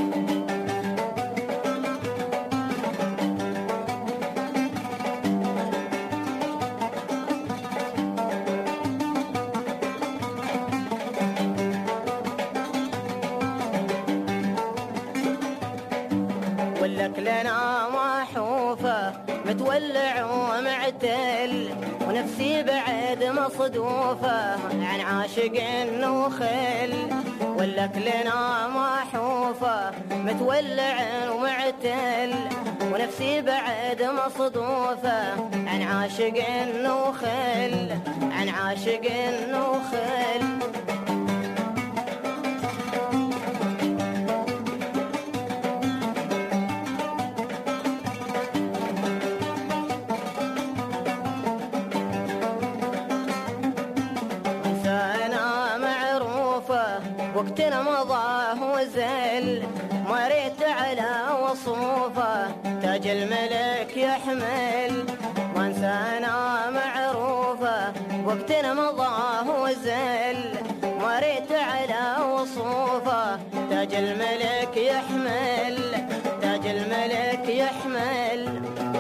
ولك لنا محوفة متولع ومعتل ونفسي بعد مصدوفة عن عاشق وخل ولك لنا محوفة متولع ومعتل ونفسي بعد مصدوفة عن عاشق وخل عن عاشق وخل وقتنا مضى وزل مريت على وصوفه تاج الملك يحمل ما انسانا معروفه وقتنا مضى وزل مريت على وصوفه تاج الملك يحمل تاج الملك يحمل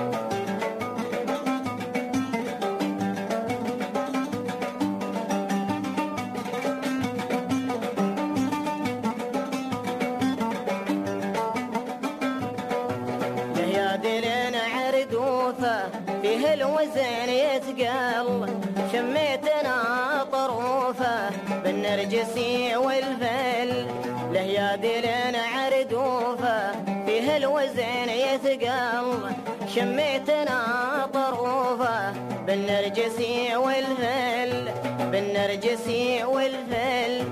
فيه الوزن يتقل شميتنا طروفه بالنرجسي والفل له يا دلنا عردوفه فيه الوزن يتقل شميتنا طروفه بالنرجسي والفل بالنرجسي والفل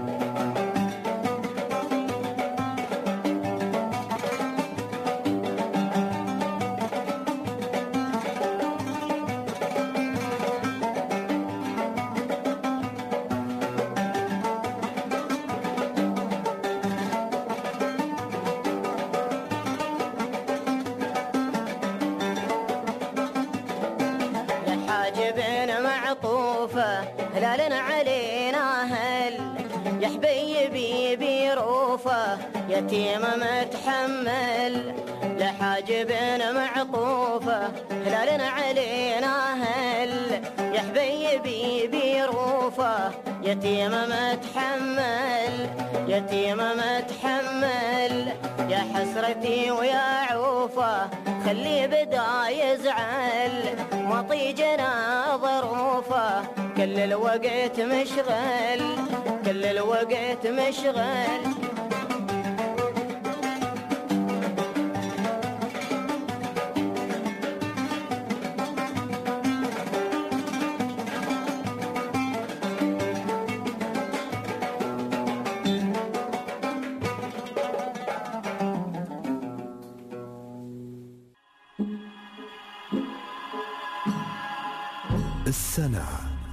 هلالنا علينا هل يا حبيبي بيروفه يتيمة متحمل لحاجبنا معطوفة هلالنا علينا هل يا حبيبي بيروفه يتيمة متحمل يتيمة متحمل يا حسرتي ويا عوفه خلي بدا يزعل مطيجنا ظروفه كل الوقت مشغل كل الوقت مشغل السنة.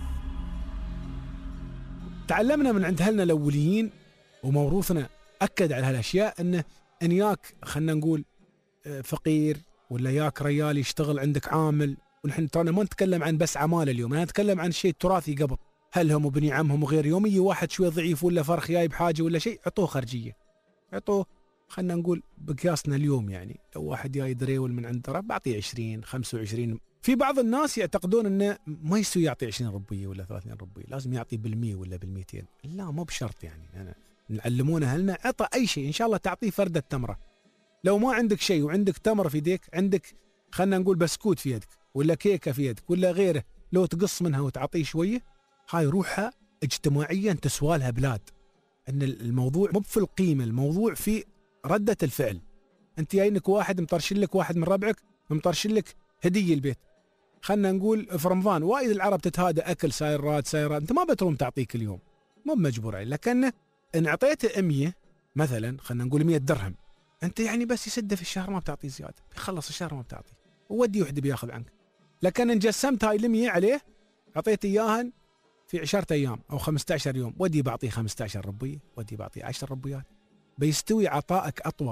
تعلمنا من عند أهلنا الأوليين وموروثنا أكد على هالأشياء أنه إن ياك خلنا نقول فقير ولا ياك ريال يشتغل عندك عامل، ونحن ترانا ما نتكلم عن بس عمالة اليوم، أنا نتكلم عن شيء تراثي قبل، هلهم وبني عمهم وغير يومي واحد شوي ضعيف ولا فرخ جاي بحاجة ولا شيء عطوه خرجية، عطوه خلنا نقول بقياسنا اليوم يعني لو واحد جاي دريول من عند رب بعطيه 20 25. في بعض الناس يعتقدون انه ما يسوي يعطي 20 ربية ولا 30 ربية، لازم يعطي بال100 ولا بال200. لا مو بشرط يعني، أنا نعلمونه أهلنا عطى أي شيء إن شاء الله تعطيه فردة تمرة. لو ما عندك شيء وعندك تمر في يدك، عندك خلنا نقول بسكوت في يدك ولا كيكة في يدك ولا غيره، لو تقص منها وتعطيه شوية هاي روحها اجتماعيا تسوالها بلاد. ان الموضوع مو في القيمة، الموضوع في ردة الفعل. انت جاينك واحد مطرشل لك، واحد من ربعك مطرشل لك هدية البيت، خلنا نقول في رمضان وايد العرب تتهادى اكل سايرات، انت ما بتروم تعطيك اليوم، مو مجبور عليه، لكن ان اعطيته 100 مثلا، خلنا نقول 100 درهم، انت يعني بس يسده في الشهر ما بتعطيه زياده، بيخلص الشهر ما بتعطيه، وودي وحده بياخذ عنك. لكن ان جسمت هاي ال100 عليه، اعطيته اياها في 10 ايام او 15 يوم، ودي بعطيه 15 ربيه، ودي بعطيه 10 ربيات، بيستوي عطائك اطول.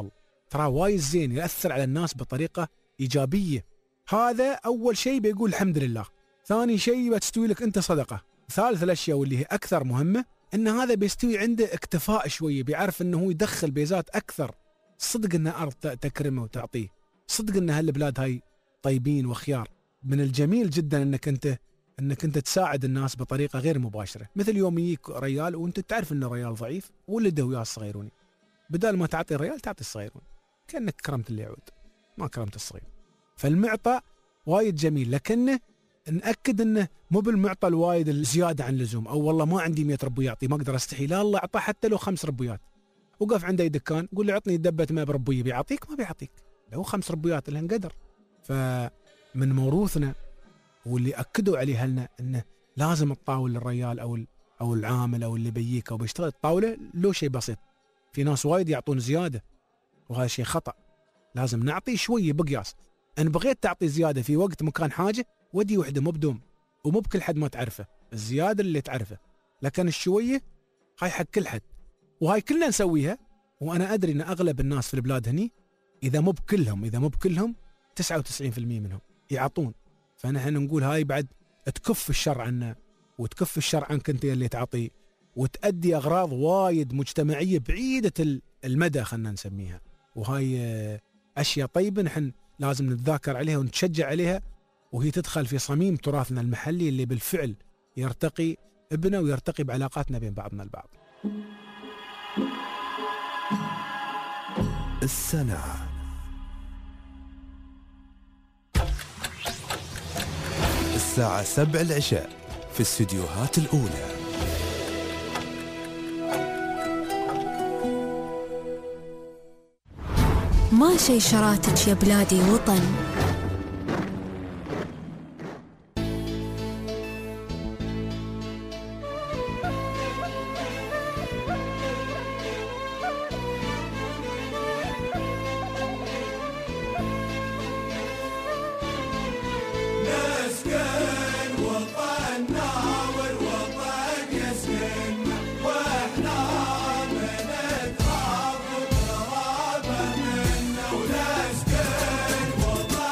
ترى وايد زين، يأثر على الناس بطريقة إيجابية. هذا أول شيء بيقول الحمد لله. ثاني شيء بتستوي لك أنت صدقة. ثالث الأشياء واللي هي أكثر مهمة إن هذا بيستوي عنده اكتفاء شوية، بيعرف إنه هو يدخل بيزات أكثر. صدق إن أرض تكرمه وتعطيه، صدق إن هالبلاد هاي طيبين وخيار. من الجميل جدا إنك أنت تساعد الناس بطريقة غير مباشرة. مثل يوم يجيك ريال وأنت تعرف إنه ريال ضعيف ولده وياه الصغيروني، بدل ما تعطي الريال تعطي الصغيرون، كأنك كرمت اللي يعود ما كرمت الصغير. فالمعطى وايد جميل، لكنه نأكد انه مو بالمعطى الوايد الزياده عن اللزوم، او والله ما عندي 100 ربو يعطي ما اقدر استحي، لا الله اعطاه حتى لو 5 ربويات. وقف عنده دكان قول له عطني دبه ماء بربويه، بيعطيك؟ ما بيعطيك، لو 5 ربويات لها انقدر. فمن موروثنا واللي اكدوا عليه اهلنا انه لازم تطاول الريال او العامل او اللي بيجيك او بيشتغل الطاوله لو شيء بسيط. في ناس وايد يعطون زياده وهذا شيء خطا، لازم نعطي شويه بقياس. ان بغيت تعطي زياده في وقت مكان حاجه ودي وحده مو بدوم، ومو بكل حد ما تعرفه، الزياده اللي تعرفه، لكن الشويه هاي حق كل حد، وهاي كلنا نسويها. وانا ادري ان اغلب الناس في البلاد هني اذا مو بكلهم 99% منهم يعطون. فنحن نقول هاي بعد تكف الشر عنا وتكف الشر عنك انت اللي تعطي، وتأدي اغراض وايد مجتمعيه بعيده المدى خلينا نسميها. وهاي اشياء طيبه نحن لازم نتذاكر عليها ونتشجع عليها، وهي تدخل في صميم تراثنا المحلي اللي بالفعل يرتقي بنا ويرتقي بعلاقاتنا بين بعضنا البعض. السنة الساعة 7 العشاء في الاستديوهات الأولى. ما شي شراتك يا بلادي وطن. وطن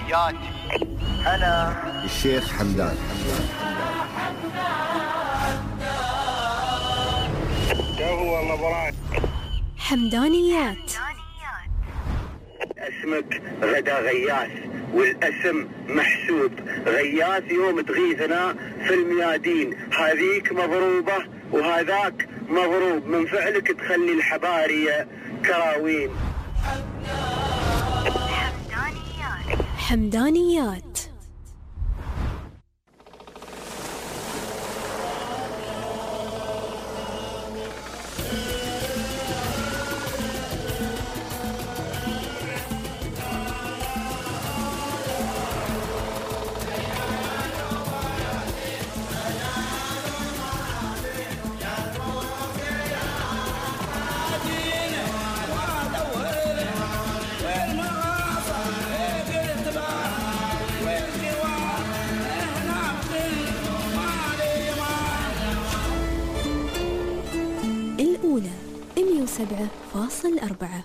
تحياتي أنا الشيخ حمدان. والله براك حمدانيات. اسمك غدا غياث والاسم محسوب. غياث يوم تغيثنا في الميادين، هذيك مضروبة وهذاك مضروب، من فعلك تخلي الحبارية كراوين. حمدانيات. الأولى 107.4.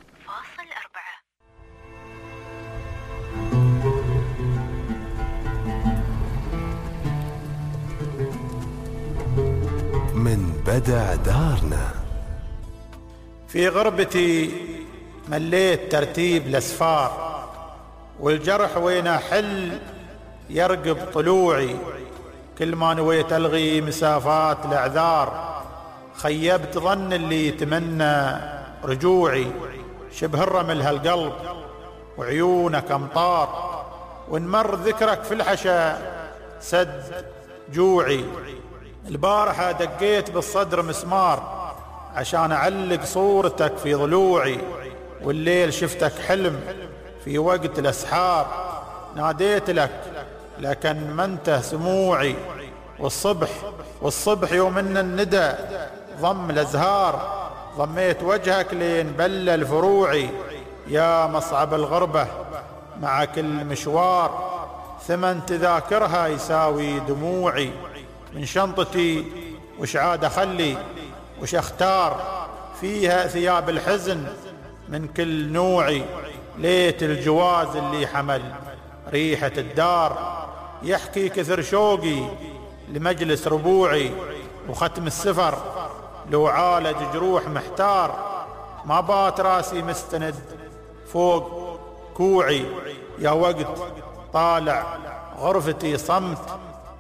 من بدع دارنا. في غربتي مليت ترتيب الأسفار، والجرح وين حل يرقب طلوعي، كل ما نويت ألغي مسافات الأعذار، خيبت ظن اللي يتمنى رجوعي، شبه الرمل هالقلب وعيونك أمطار، ونمر ذكرك في الحشا سد جوعي. البارحة دقيت بالصدر مسمار عشان أعلق صورتك في ضلوعي، والليل شفتك حلم في وقت الأسحار، ناديت لك لكن ما انت سموعي، والصبح يوم ان الندى ضم الأزهار، ضميت وجهك لين بلل فروعي، يا مصعب الغربة مع كل مشوار، ثمن تذاكرها يساوي دموعي، من شنطتي وش عاد أخلي وش اختار، فيها ثياب الحزن من كل نوعي، ليت الجواز اللي حمل ريحة الدار، يحكي كثر شوقي لمجلس ربوعي، وختم السفر لو عالج جروح محتار، ما بات راسي مستند فوق كوعي، يا وقت طالع غرفتي صمت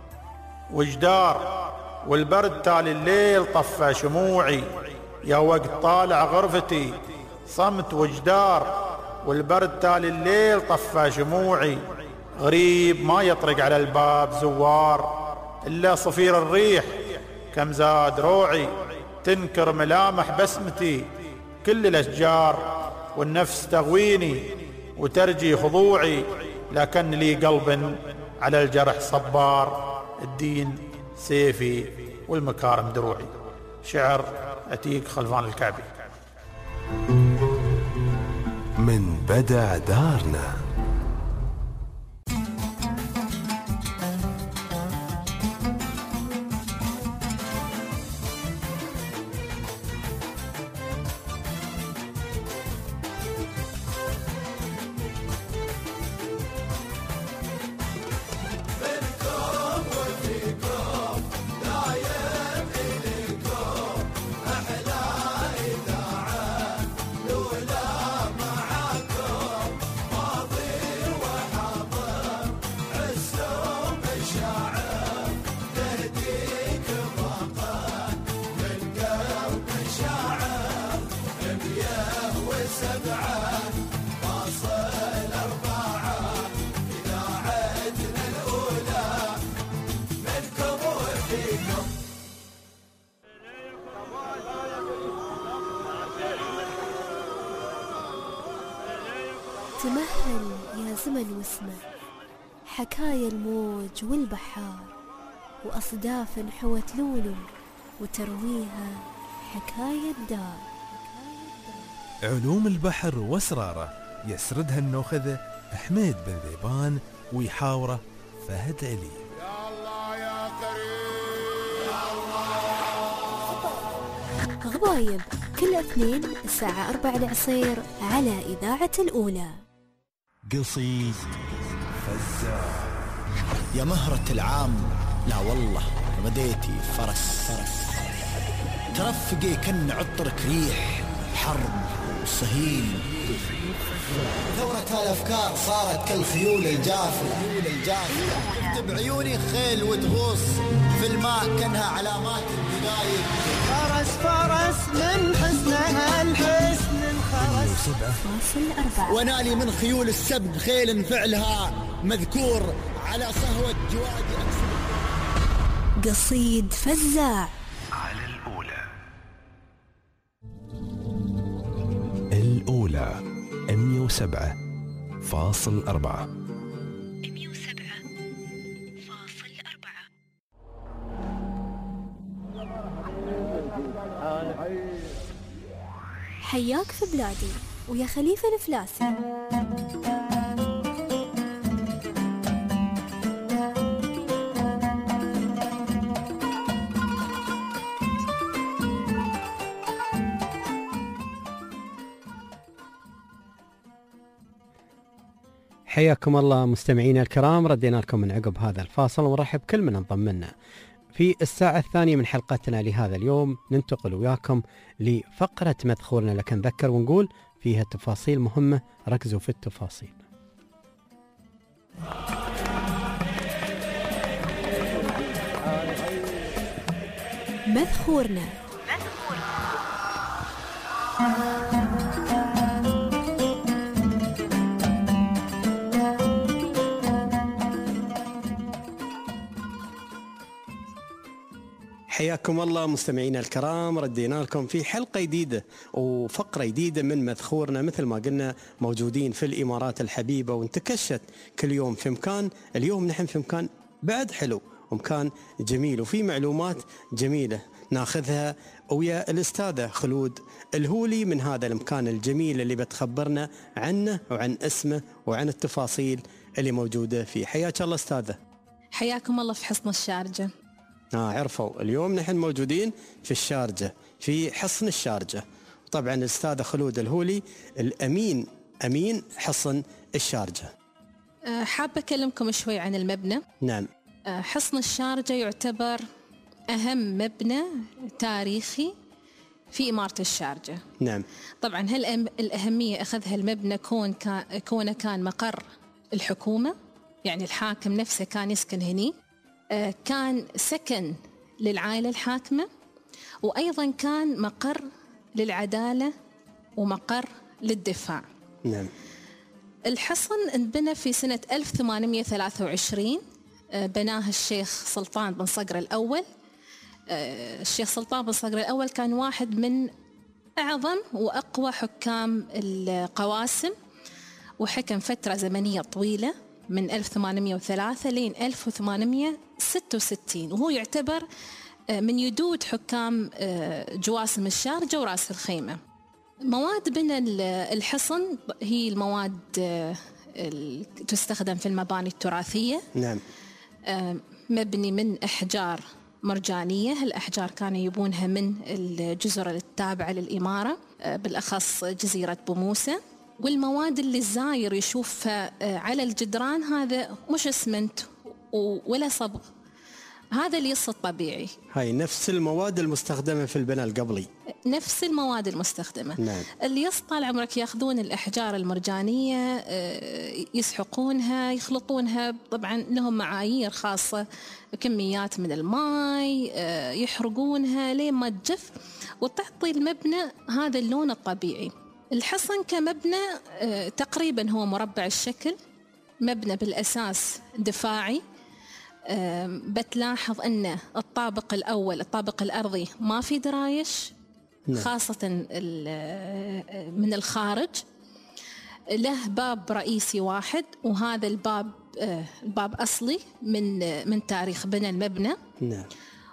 وجدار، والبرد تالي الليل طفى شموعي، يا وقت طالع غرفتي صمت وجدار، والبرد تالي الليل طفى شموعي، غريب ما يطرق على الباب زوار إلا صفير الريح كم زاد روعي، تنكر ملامح بسمتي كل الأشجار، والنفس تغويني وترجي خضوعي، لكن لي قلب على الجرح صبار، الدين سيفي والمكارم دروعي. شعر أتيك خلفان الكعبي. من بدع دارنا. تمهل يا زمن واسمه، حكايا الموج والبحار، وأصداف حوت لولو وترويها حكاية دار. علوم البحر واسراره يسردها النوخذة حميد بن ذيبان، ويحاوره فهد علي. يا الله يا كريم يا الله. غبايب كل اثنين الساعة 4 العصير على إذاعة الأولى. قصيد يا مهرة العام لا والله غديتي فرس ترفقي كن عطرك ريح حرب وصهيل. ثورة الأفكار صارت كالخيول الجافية تكتب عيوني خيل وتغوص في الماء كأنها علامات البداية. فرس من حسنها الحسن انخرس. ونالي من خيول السبق خيل فعلها مذكور على صهوة جوادي أكسر. قصيد فزاع على الأولى 107.4. حياك في بلادي ويا خليفة الفلاسي. حياكم الله مستمعينا الكرام، ردينا لكم من عقب هذا الفاصل ونرحب كل من انضم لنا. في الساعة الثانية من حلقتنا لهذا اليوم ننتقل وياكم لفقرة مدخورنا، لكن نذكر ونقول فيها تفاصيل مهمة، ركزوا في التفاصيل. مدخورنا. حياكم الله مستمعينا الكرام، ردينا لكم في حلقة جديدة وفقرة جديدة من مدخورنا. مثل ما قلنا موجودين في الإمارات الحبيبة ونتكشت كل يوم في مكان. اليوم نحن في مكان بعد حلو ومكان جميل وفي معلومات جميلة ناخذها ويا الأستاذة خلود الهولي من هذا المكان الجميل اللي بتخبرنا عنه وعن اسمه وعن التفاصيل اللي موجودة فيه. حياك الله أستاذة. حياكم الله في حصن الشارجة. عرفوا اليوم نحن موجودين في الشارجة في حصن الشارجة. طبعا الأستاذة خلود الهولي أمين حصن الشارجة. حابة أكلمكم شوي عن المبنى. نعم. حصن الشارجة يعتبر أهم مبنى تاريخي في إمارة الشارجة. نعم. طبعا الأهمية أخذها المبنى كونه كان مقر الحكومة، يعني الحاكم نفسه كان يسكن هني، كان سكن للعائلة الحاكمة، وأيضا كان مقر للعدالة ومقر للدفاع. نعم. الحصن انبنى في سنة 1823، بناه الشيخ سلطان بن صقر الأول. الشيخ سلطان بن صقر الأول كان واحد من أعظم وأقوى حكام القواسم، وحكم فترة زمنية طويلة من 1803 لين 1866، وهو يعتبر من يدود حكام جواسم الشارجة وراس الخيمة. مواد بناء الحصن هي المواد تستخدم في المباني التراثية. نعم. مبني من أحجار مرجانية. الأحجار كانوا يبونها من الجزر التابعة للإمارة، بالأخص جزيرة بوموسة. والمواد اللي الزاير يشوفها على الجدران هذا مش اسمنت ولا صبغ، هذا اليص الطبيعي. هاي نفس المواد المستخدمة في البناء القبلي. نفس المواد المستخدمة. نعم. اليص طال عمرك ياخذون الأحجار المرجانية يسحقونها يخلطونها، طبعا لهم معايير خاصة، كميات من الماء يحرقونها لين ما تجف وتعطي المبنى هذا اللون الطبيعي. الحصن كمبنى تقريبا هو مربع الشكل، مبنى بالأساس دفاعي. بتلاحظ أن الطابق الأول الطابق الأرضي ما في درايش. نعم. خاصة من الخارج. له باب رئيسي واحد، وهذا الباب أصلي من تاريخ بناء المبنى. نعم.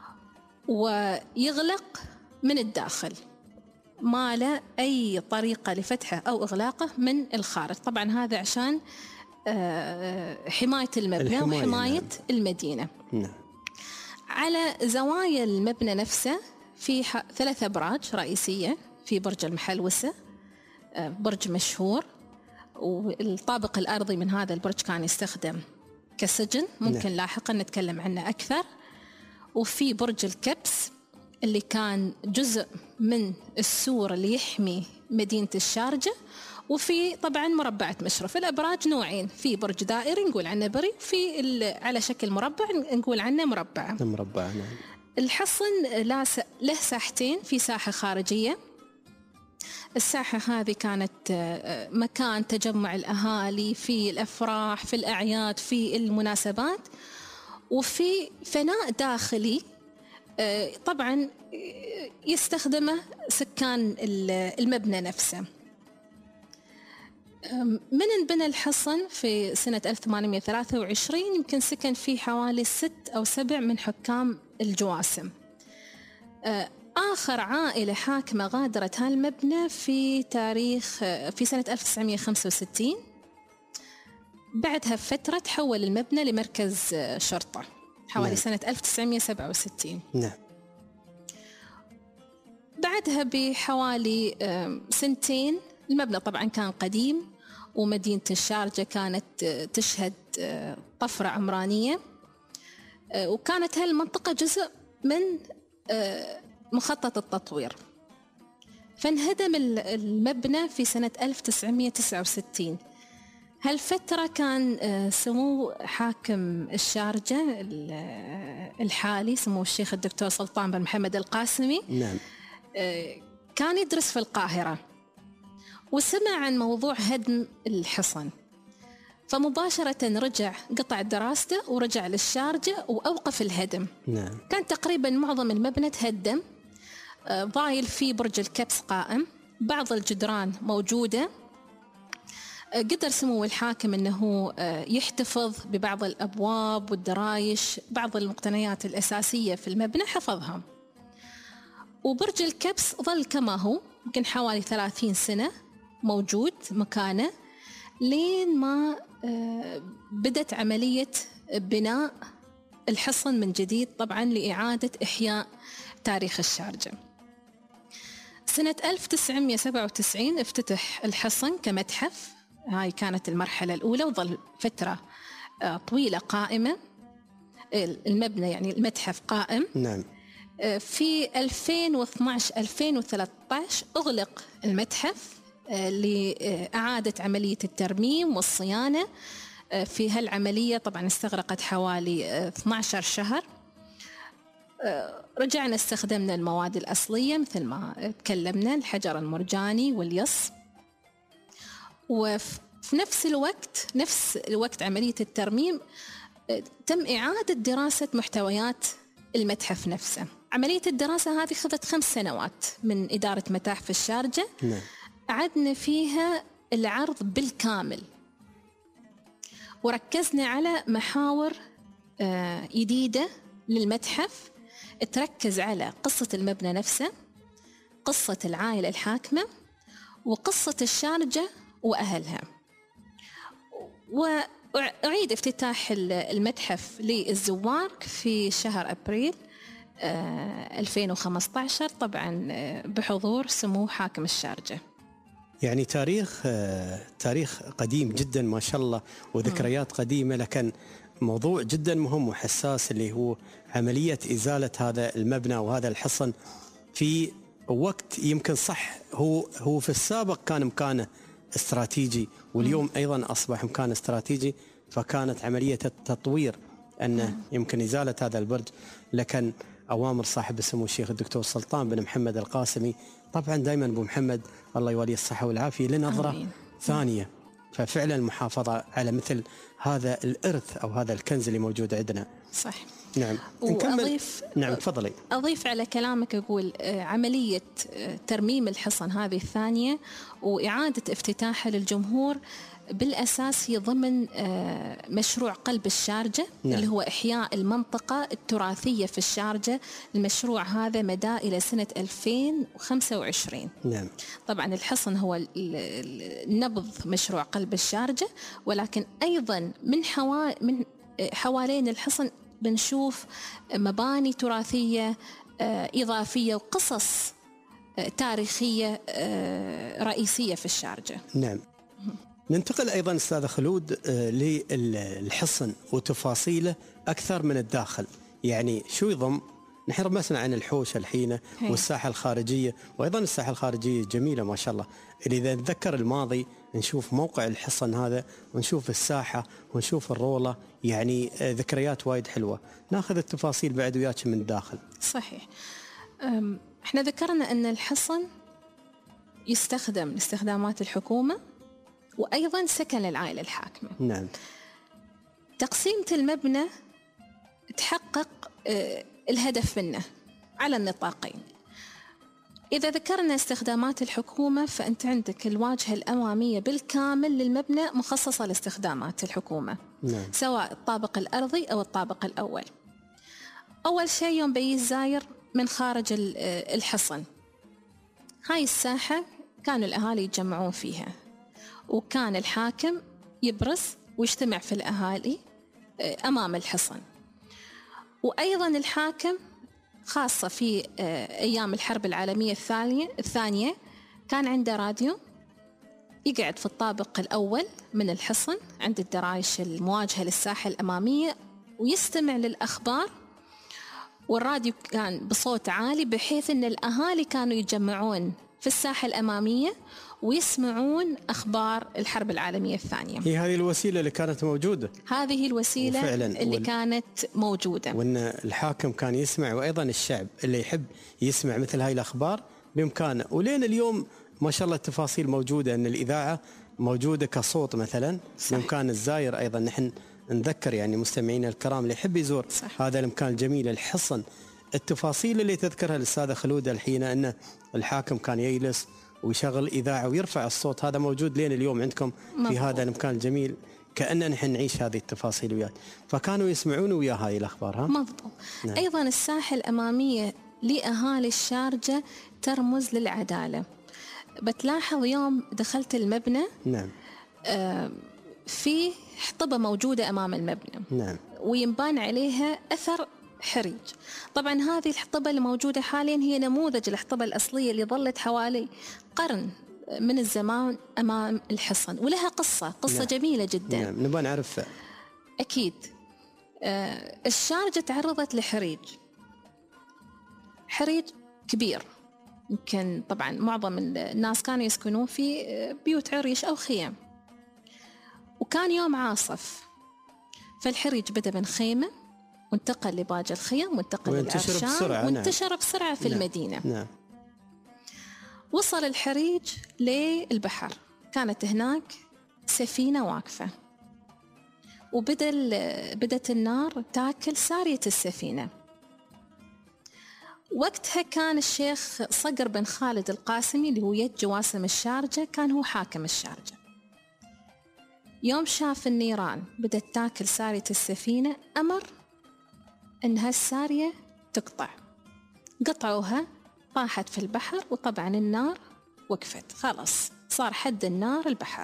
ويغلق من الداخل، ما له أي طريقة لفتحه أو إغلاقه من الخارج. طبعا هذا عشان حماية المبنى وحماية نعم. المدينة. نعم. على زوايا المبنى نفسه في 3 أبراج رئيسية. في برج المحلوسة، برج مشهور، والطابق الأرضي من هذا البرج كان يستخدم كسجن، ممكن لاحقا نتكلم عنه أكثر. وفي برج الكبس اللي كان جزء من السور اللي يحمي مدينة الشارجة. وفي طبعا مربعة مشرف. الأبراج نوعين، في برج دائري نقول عنه بري، في على شكل مربع نقول عنه مربع. نعم. الحصن له ساحتين، في ساحة خارجية. الساحة هذه كانت مكان تجمع الأهالي في الأفراح، في الأعياد، في المناسبات. وفي فناء داخلي طبعا يستخدمه سكان المبنى نفسه. من انبنى الحصن في سنة 1823 يمكن سكن فيه حوالي 6 أو 7 من حكام الجواسم. آخر عائلة حاكمة غادرت هالمبنى في سنة 1965. بعدها بفترة تحول المبنى لمركز شرطة حوالي سنة 1967. نعم. بعدها بحوالي 2 المبنى طبعا كان قديم، ومدينة الشارجة كانت تشهد طفرة عمرانية، وكانت هالمنطقة جزء من مخطط التطوير. فانهدم المبنى في سنة 1969. هالفترة كان سمو حاكم الشارجة الحالي سمو الشيخ الدكتور سلطان بن محمد القاسمي. نعم. كان يدرس في القاهرة وسمع عن موضوع هدم الحصن، فمباشرة رجع قطع دراسته ورجع للشارجة وأوقف الهدم. نعم. كان تقريبا معظم المبنى تهدم، ضايل فيه برج الكبس قائم، بعض الجدران موجودة. قدر سمو الحاكم أنه يحتفظ ببعض الأبواب والدرايش، بعض المقتنيات الأساسية في المبنى حفظها. وبرج الكبس ظل كما هو يمكن حوالي 30 سنة موجود مكانه، لين ما بدت عملية بناء الحصن من جديد، طبعا لإعادة إحياء تاريخ الشارجة. سنة 1997 افتتح الحصن كمتحف، هاي كانت المرحلة الأولى، وظل فترة طويلة قائمة المبنى، يعني المتحف قائم. نعم. في 2012-2013 أغلق المتحف لإعادة عملية الترميم والصيانة. في هالعملية طبعا استغرقت حوالي 12 شهر. رجعنا استخدمنا المواد الأصلية مثل ما تكلمنا، الحجر المرجاني واليص. وفي نفس الوقت عملية الترميم تم إعادة دراسة محتويات المتحف نفسه. عملية الدراسة هذه خذت 5 سنوات من إدارة متاحف الشارجة. نعم. عدنا فيها العرض بالكامل، وركزنا على محاور جديدة للمتحف تركز على قصة المبنى نفسه، قصة العائلة الحاكمة، وقصة الشارجة وأهلها. وأعيد افتتاح المتحف للزوار في شهر أبريل 2015 طبعا بحضور سمو حاكم الشارجة. يعني تاريخ قديم جدا ما شاء الله، وذكريات قديمة، لكن موضوع جدا مهم وحساس اللي هو عملية إزالة هذا المبنى وهذا الحصن في وقت يمكن صح هو في السابق كان مكانه استراتيجي، واليوم أيضا أصبح مكان استراتيجي. فكانت عملية التطوير أنه يمكن إزالة هذا البرج، لكن أوامر صاحب السمو الشيخ الدكتور سلطان بن محمد القاسمي طبعا دائما أبو محمد الله يوليه الصحة والعافية لنظرة ثانية. ففعلا المحافظة على مثل هذا الإرث أو هذا الكنز اللي موجود عندنا. صح. نعم. نعم تفضلي. أضيف على كلامك، أقول عملية ترميم الحصن هذه الثانية وإعادة افتتاحها للجمهور بالأساس هي ضمن مشروع قلب الشارجة. نعم. اللي هو إحياء المنطقة التراثية في الشارجة. المشروع هذا مدى إلى سنة 2025. نعم. طبعا الحصن هو نبض مشروع قلب الشارجة، ولكن أيضا من حوالين الحصن بنشوف مباني تراثية إضافية وقصص تاريخية رئيسية في الشارجة. نعم. ننتقل أيضا أستاذ خلود للحصن وتفاصيله أكثر من الداخل. يعني شو يضم؟ نحن رمسنا عن الحوش الحين والساحة الخارجية، وأيضا الساحة الخارجية جميلة ما شاء الله. إذا نتذكر الماضي نشوف موقع الحصن هذا ونشوف الساحة ونشوف الرولة، يعني ذكريات وايد حلوة. ناخذ التفاصيل بعد وياك من الداخل. صحيح. احنا ذكرنا أن الحصن يستخدم لاستخدامات الحكومة وأيضا سكن للعائلة الحاكمة. نعم. تقسيمة المبنى تحقق الهدف منه على النطاقين. إذا ذكرنا استخدامات الحكومة فأنت عندك الواجهة الأمامية بالكامل للمبنى مخصصة لاستخدامات الحكومة. نعم. سواء الطابق الأرضي أو الطابق الأول. أول شيء يوم بيجي الزاير من خارج الحصن، هاي الساحة كانوا الأهالي يتجمعون فيها، وكان الحاكم يبرز ويجتمع في الأهالي أمام الحصن. وأيضا الحاكم خاصة في أيام الحرب العالمية الثانية كان عنده راديو يقعد في الطابق الأول من الحصن عند الدرايش المواجهة للساحة الأمامية ويستمع للأخبار، والراديو كان بصوت عالي بحيث أن الأهالي كانوا يتجمعون في الساحة الأمامية ويسمعون أخبار الحرب العالمية الثانية. هي هذه الوسيلة اللي كانت موجودة. هذه الوسيلة اللي كانت موجودة، وأن الحاكم كان يسمع، وأيضا الشعب اللي يحب يسمع مثل هاي الأخبار بإمكانه. ولين اليوم ما شاء الله التفاصيل موجودة، أن الإذاعة موجودة كصوت مثلا. بإمكان الزاير أيضا نحن نذكر يعني مستمعينا الكرام اللي يحب يزور هذا المكان الجميل الحصن، التفاصيل اللي تذكرها الأستاذة خلودة الحين، أن الحاكم كان يجلس ويشغل إذاعة ويرفع الصوت، هذا موجود لين اليوم عندكم في هذا المكان الجميل، كأننا نحن نعيش هذه التفاصيل وياه، فكانوا يسمعون ويا هاي الأخبار. ها مضبوط. نعم. أيضا الساحة الأمامية لأهالي الشارجة ترمز للعدالة. بتلاحظ يوم دخلت المبنى نعم في حطبة موجودة أمام المبنى نعم وينبان عليها أثر حريج. طبعا هذه الحطبة الموجودة حاليا هي نموذج الحطبة الأصلية اللي ظلت حوالي قرن من الزمان أمام الحصن، ولها قصة نعم. جميلة جدا. نعم. نبغى نعرف. أكيد. الشارجة تعرضت لحريج، حريج كبير، يمكن طبعا معظم الناس كانوا يسكنون في بيوت عريش أو خيام، وكان يوم عاصف، فالحريج بدأ من خيمة وانتقل لباقي الخيام وانتقل للعرشان وانتشر بسرعة في المدينة. نعم. وصل الحريج للبحر، كانت هناك سفينة واقفة، وبدت النار تاكل سارية السفينة. وقتها كان الشيخ صقر بن خالد القاسمي اللي هو يد جواسم الشارجة، كان هو حاكم الشارجة. يوم شاف النيران بدت تاكل سارية السفينة أمر إن هالسارية تقطع، قطعوها، طاحت في البحر، وطبعا النار وقفت، خلاص صار حد النار البحر.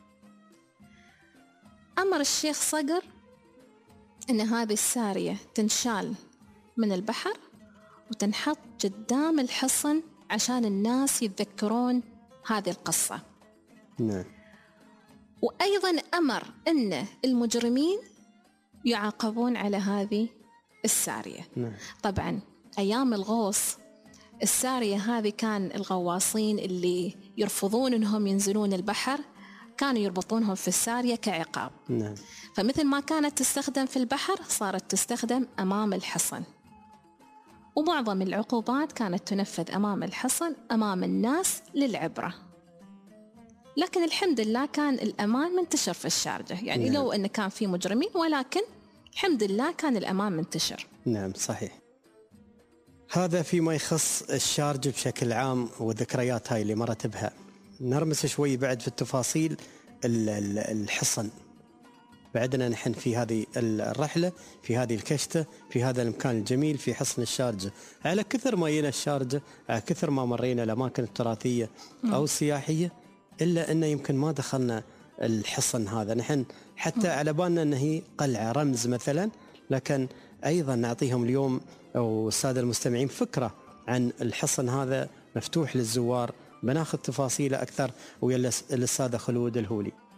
أمر الشيخ صقر إن هذه السارية تنشال من البحر وتنحط قدام الحصن عشان الناس يتذكرون هذه القصة. نعم. وأيضا أمر أن المجرمين يعاقبون على هذه السارية. نعم. طبعا أيام الغوص السارية هذه كان الغواصين اللي يرفضون أنهم ينزلون البحر كانوا يربطونهم في السارية كعقاب. نعم. فمثل ما كانت تستخدم في البحر صارت تستخدم أمام الحصن، ومعظم العقوبات كانت تنفذ أمام الحصن أمام الناس للعبرة. لكن الحمد لله كان الأمان منتشر في الشارجة، يعني نعم. لو أن كان في مجرمين، ولكن الحمد لله كان الأمان منتشر. نعم صحيح. هذا فيما يخص الشارجة بشكل عام والذكريات هاي اللي مرت بها. نرمس شوي بعد في التفاصيل الحصن. بعدنا نحن في هذه الرحلة، في هذه الكشتة، في هذا المكان الجميل في حصن الشارجة. على كثر ما جينا الشارجة، على كثر ما مرينا الأماكن التراثية أو السياحية، إلا أنه يمكن ما دخلنا الحصن هذا. نحن حتى على بالنا أنه هي قلعة رمز مثلا، لكن أيضا نعطيهم اليوم أو السادة المستمعين فكرة عن الحصن هذا مفتوح للزوار. بناخذ تفاصيله أكثر ويا السادة خلود الهولي.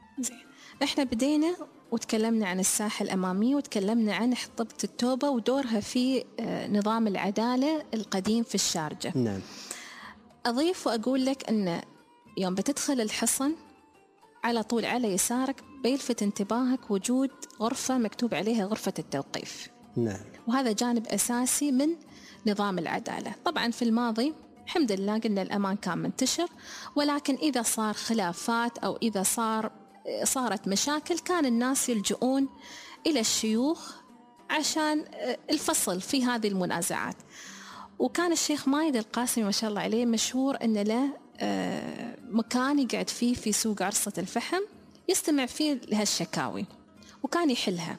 زين، احنا بدينا وتكلمنا عن الساحة الأمامية وتكلمنا عن حطبة التوبة ودورها في نظام العدالة القديم في الشارجة. نعم. أضيف وأقول لك أن يوم بتدخل الحصن على طول على يسارك بيلفت انتباهك وجود غرفة مكتوب عليها غرفة التوقيف. نعم. وهذا جانب أساسي من نظام العدالة. طبعا في الماضي الحمد لله قلنا الأمان كان منتشر، ولكن إذا صار خلافات أو إذا صارت مشاكل كان الناس يلجؤون إلى الشيوخ عشان الفصل في هذه المنازعات. وكان الشيخ مايد القاسمي ما شاء الله عليه مشهور أن له مكان يقعد فيه في سوق عرصة الفحم يستمع فيه لهالشكاوي وكان يحلها.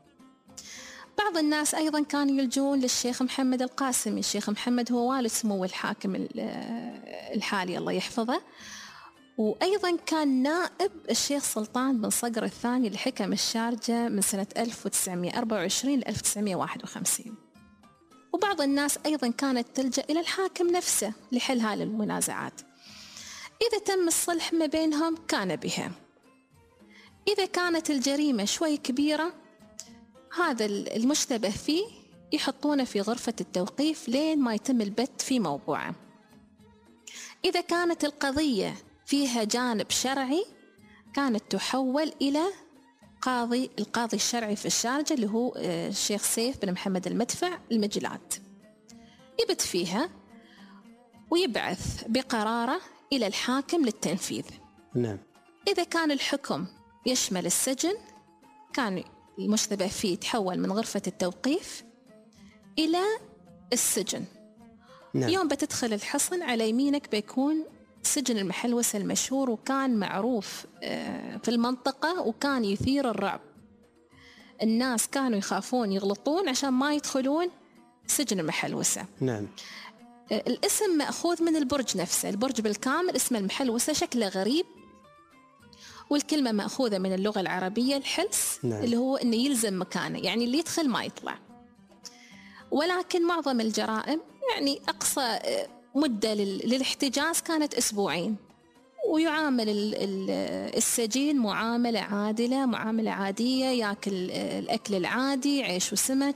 بعض الناس أيضا كانوا يلجون للشيخ محمد القاسمي. الشيخ محمد هو والد سمو الحاكم الحالي الله يحفظه، وأيضا كان نائب الشيخ سلطان بن صقر الثاني لحكم الشارجة من سنة 1924 ل 1951. وبعض الناس أيضا كانت تلجأ إلى الحاكم نفسه لحل هذه المنازعات. إذا تم الصلح ما بينهم كان بها. إذا كانت الجريمة شوي كبيرة هذا المشتبه فيه يحطونه في غرفة التوقيف لين ما يتم البت في موضوعه. إذا كانت القضية فيها جانب شرعي كانت تحول إلى القاضي الشرعي في الشارجة اللي هو الشيخ سيف بن محمد المدفع المجلات، يبت فيها ويبعث بقراره إلى الحاكم للتنفيذ. نعم. إذا كان الحكم يشمل السجن كان المشتبه فيه يتحول من غرفة التوقيف إلى السجن. نعم. يوم بتدخل الحصن على يمينك بيكون سجن المحلوسة المشهور، وكان معروف في المنطقة وكان يثير الرعب. الناس كانوا يخافون يغلطون عشان ما يدخلون سجن المحلوسة. نعم. الاسم مأخوذ من البرج نفسه، البرج بالكامل اسمه المحلوسة، شكله غريب، والكلمة مأخوذة من اللغة العربية الحلس. نعم. اللي هو إنه يلزم مكانه، يعني اللي يدخل ما يطلع. ولكن معظم الجرائم يعني أقصى مدة للاحتجاز كانت 2 أسبوع، ويعامل السجين معاملة عادلة، معاملة عادية، يأكل الأكل العادي، عيش وسمك.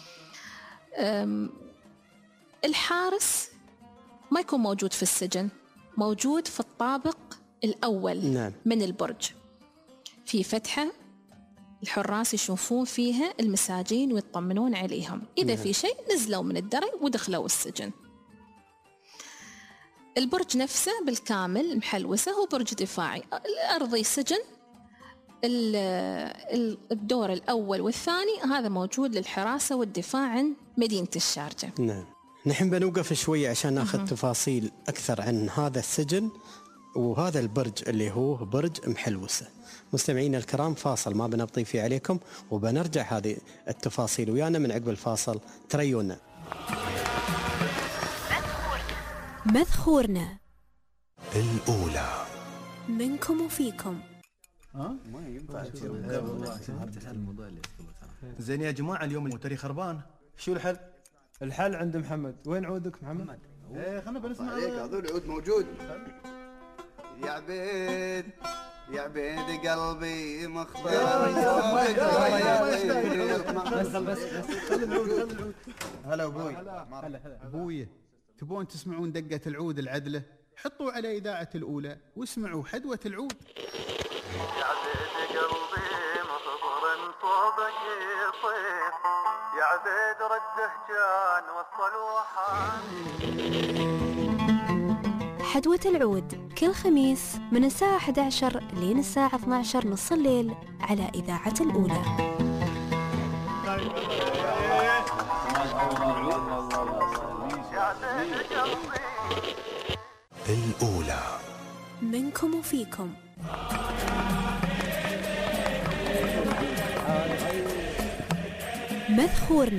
الحارس ما يكون موجود في السجن، موجود في الطابق الأول. نعم. من البرج في فتحة الحراس يشوفون فيها المساجين ويطمنون عليهم. إذا نعم. في شيء نزلوا من الدرج ودخلوا السجن. البرج نفسه بالكامل محلوسة، هو برج دفاعي، الأرضي سجن. الدور الأول والثاني هذا موجود للحراسة والدفاع عن مدينة الشارجة. نعم. نحن بنوقف شوية عشان ناخذ تفاصيل أكثر عن هذا السجن وهذا البرج اللي هو برج محلوسة. مستمعينا الكرام، فاصل ما بنبطي فيه عليكم، وبنرجع هذه التفاصيل ويانا من عقب الفاصل. تريونا. مذخورنا الأولى منكم وفيكم. ما ينفع زين يا جماعة، اليوم المتري خربان، شو الحل؟ الحل عند محمد. وين عودك محمد؟ ايه خلنا بنسمع عليك. هذول عود موجود. يا عبيد يا عبيد قلبي مخبر. بس هلا ابوي. ابوي، تبون تسمعون دقة العود العدلة؟ حطوا على إذاعة الأولى واسمعوا حدوة العود. يا عبيد قلبي مخبر صوبك يصيح، يا عبيد رده كان وصل وحان. حدوة العود كل خميس من الساعة 11 لين الساعة 12 نص الليل على إذاعة الأولى. الأولى منكم وفيكم. مذخورنا.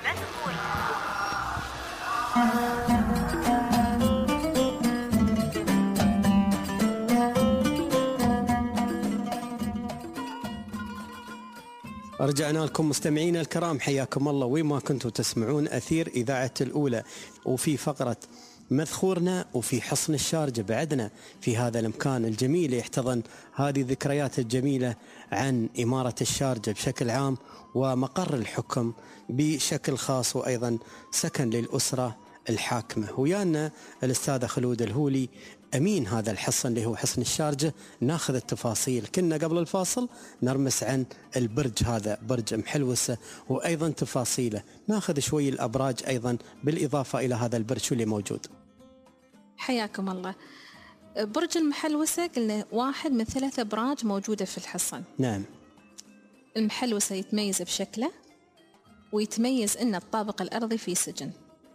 رجعنا لكم مستمعينا الكرام، حياكم الله وين ما كنتوا تسمعون أثير إذاعة الأولى. وفي فقرة مذخورنا وفي حصن الشارجة بعدنا في هذا المكان الجميل يحتضن هذه الذكريات الجميلة عن إمارة الشارجة بشكل عام ومقر الحكم بشكل خاص، وأيضا سكن للأسرة الحاكمة. ويانا الأستاذة خلود الهولي أمين هذا الحصن اللي هو حصن الشارجة. ناخذ التفاصيل. كنا قبل الفاصل نرمس عن البرج، هذا برج محلوسة وأيضا تفاصيله. ناخذ شوي الأبراج أيضا بالإضافة إلى هذا البرج شو اللي موجود. حياكم الله. برج المحلوسة قلنا واحد من 3 أبراج موجودة في الحصن. نعم. المحلوسة يتميز بشكله، ويتميز أن الطابق الأرضي فيه سجن.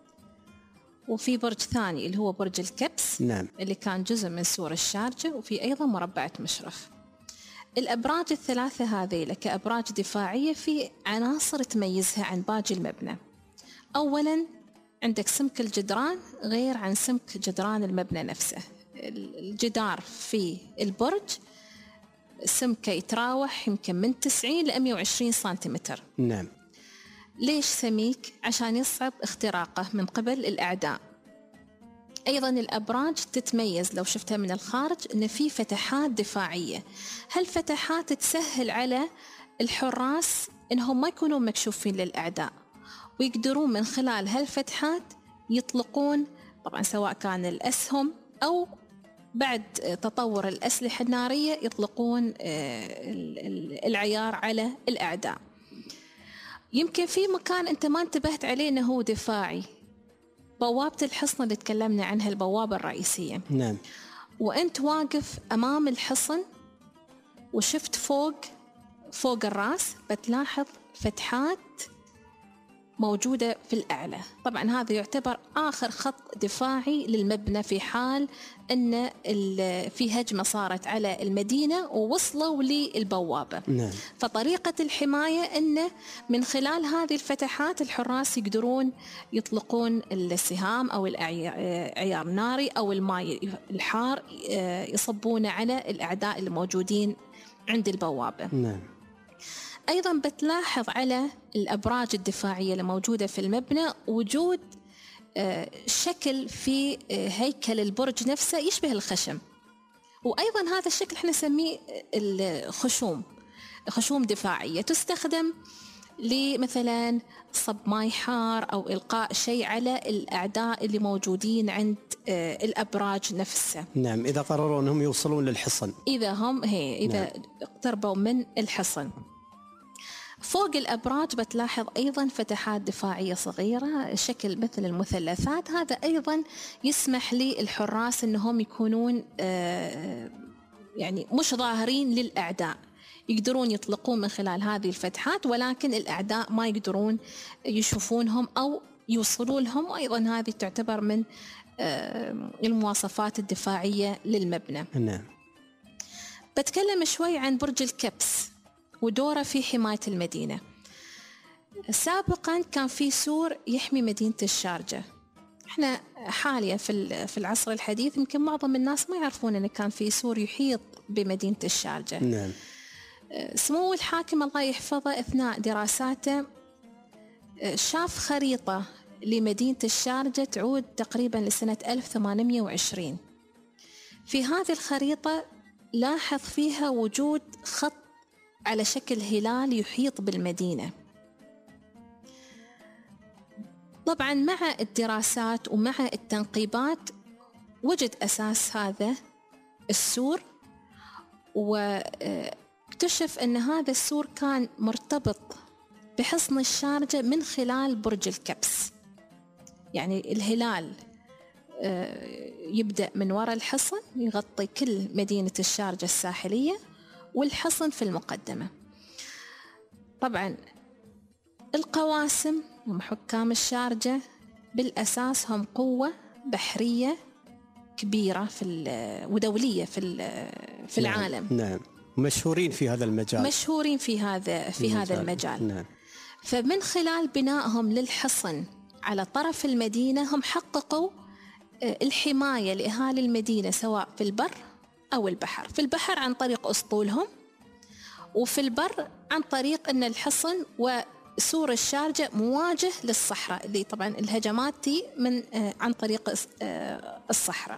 وفي برج ثاني اللي هو برج الكبس. نعم. اللي كان جزء من سور الشارجة، وفي أيضا مربعة مشرف. الأبراج ال3 هذه كأبراج دفاعية في عناصر تميزها عن باقي المبنى. أولا عندك سمك الجدران غير عن سمك جدران المبنى نفسه. الجدار في البرج سمكه يتراوح يمكن من 90 ل 120 سنتيمتر. نعم. ليش سميك؟ عشان يصعب اختراقه من قبل الأعداء. أيضا الأبراج تتميز لو شفتها من الخارج أن في فتحات دفاعية. هالفتحات تسهل على الحراس أنهم ما يكونوا مكشوفين للأعداء، ويقدرون من خلال هالفتحات يطلقون طبعا سواء كان الأسهم أو بعد تطور الأسلحة النارية يطلقون العيار على الأعداء. يمكن في مكان أنت ما انتبهت عليه أنه هو دفاعي، بوابة الحصن اللي تكلمنا عنها، البوابة الرئيسية. نعم. وأنت واقف أمام الحصن وشفت فوق الرأس بتلاحظ فتحات موجودة في الأعلى. طبعا هذا يعتبر آخر خط دفاعي للمبنى في حال أن في هجمة صارت على المدينة ووصلوا للبوابة. نعم. فطريقة الحماية أن من خلال هذه الفتحات الحراس يقدرون يطلقون السهام أو العيار الناري أو الماء الحار يصبونه على الأعداء الموجودين عند البوابة. نعم. أيضا بتلاحظ على الأبراج الدفاعية الموجودة في المبنى وجود شكل في هيكل البرج نفسه يشبه الخشم، وأيضا هذا الشكل احنا نسميه خشوم دفاعية تستخدم لمثلا صب ماء حار أو إلقاء شيء على الأعداء اللي موجودين عند الأبراج نفسها. نعم. إذا قرروا أنهم يوصلون للحصن، إذا اقتربوا من الحصن. فوق الأبراج بتلاحظ أيضا فتحات دفاعية صغيرة شكل مثل المثلثات. هذا أيضا يسمح للحراس أنهم يكونون يعني مش ظاهرين للأعداء، يقدرون يطلقون من خلال هذه الفتحات، ولكن الأعداء ما يقدرون يشوفونهم أو يوصلوا لهم. وأيضا هذه تعتبر من المواصفات الدفاعية للمبنى. نعم. بتكلم شوي عن برج الكبس ودوره في حماية المدينة. سابقا كان في سور يحمي مدينة الشارجة. احنا حاليا في العصر الحديث يمكن معظم الناس ما يعرفون ان كان في سور يحيط بمدينة الشارجة. نعم. سمو الحاكم الله يحفظه أثناء دراساته شاف خريطة لمدينة الشارجة تعود تقريبا لسنة 1820. في هذه الخريطة لاحظ فيها وجود خط على شكل هلال يحيط بالمدينة. طبعا مع الدراسات ومع التنقيبات وجد أساس هذا السور، واكتشف أن هذا السور كان مرتبط بحصن الشارجة من خلال برج الكبس. يعني الهلال يبدأ من وراء الحصن يغطي كل مدينة الشارجة الساحلية، والحصن في المقدمة. طبعا القواسم هم حكام الشارجة بالأساس هم قوة بحرية كبيرة ودولية في العالم. نعم. مشهورين في هذا المجال. مشهورين في هذا المجال. نعم. فمن خلال بنائهم للحصن على طرف المدينة هم حققوا الحماية لأهالي المدينة سواء في البر أو البحر. في البحر عن طريق أسطولهم، وفي البر عن طريق أن الحصن سور الشارجة مواجه للصحراء، اللي طبعا الهجمات دي من عن طريق الصحراء.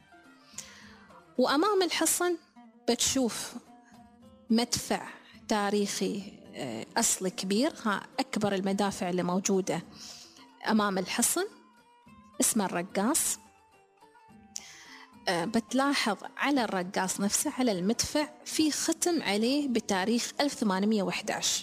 وأمام الحصن بتشوف مدفع تاريخي أصلي كبير، أكبر المدافع اللي موجودة أمام الحصن، اسمه الرقاص. بتلاحظ على الرقاص نفسه، على المدفع، في ختم عليه بتاريخ 1811.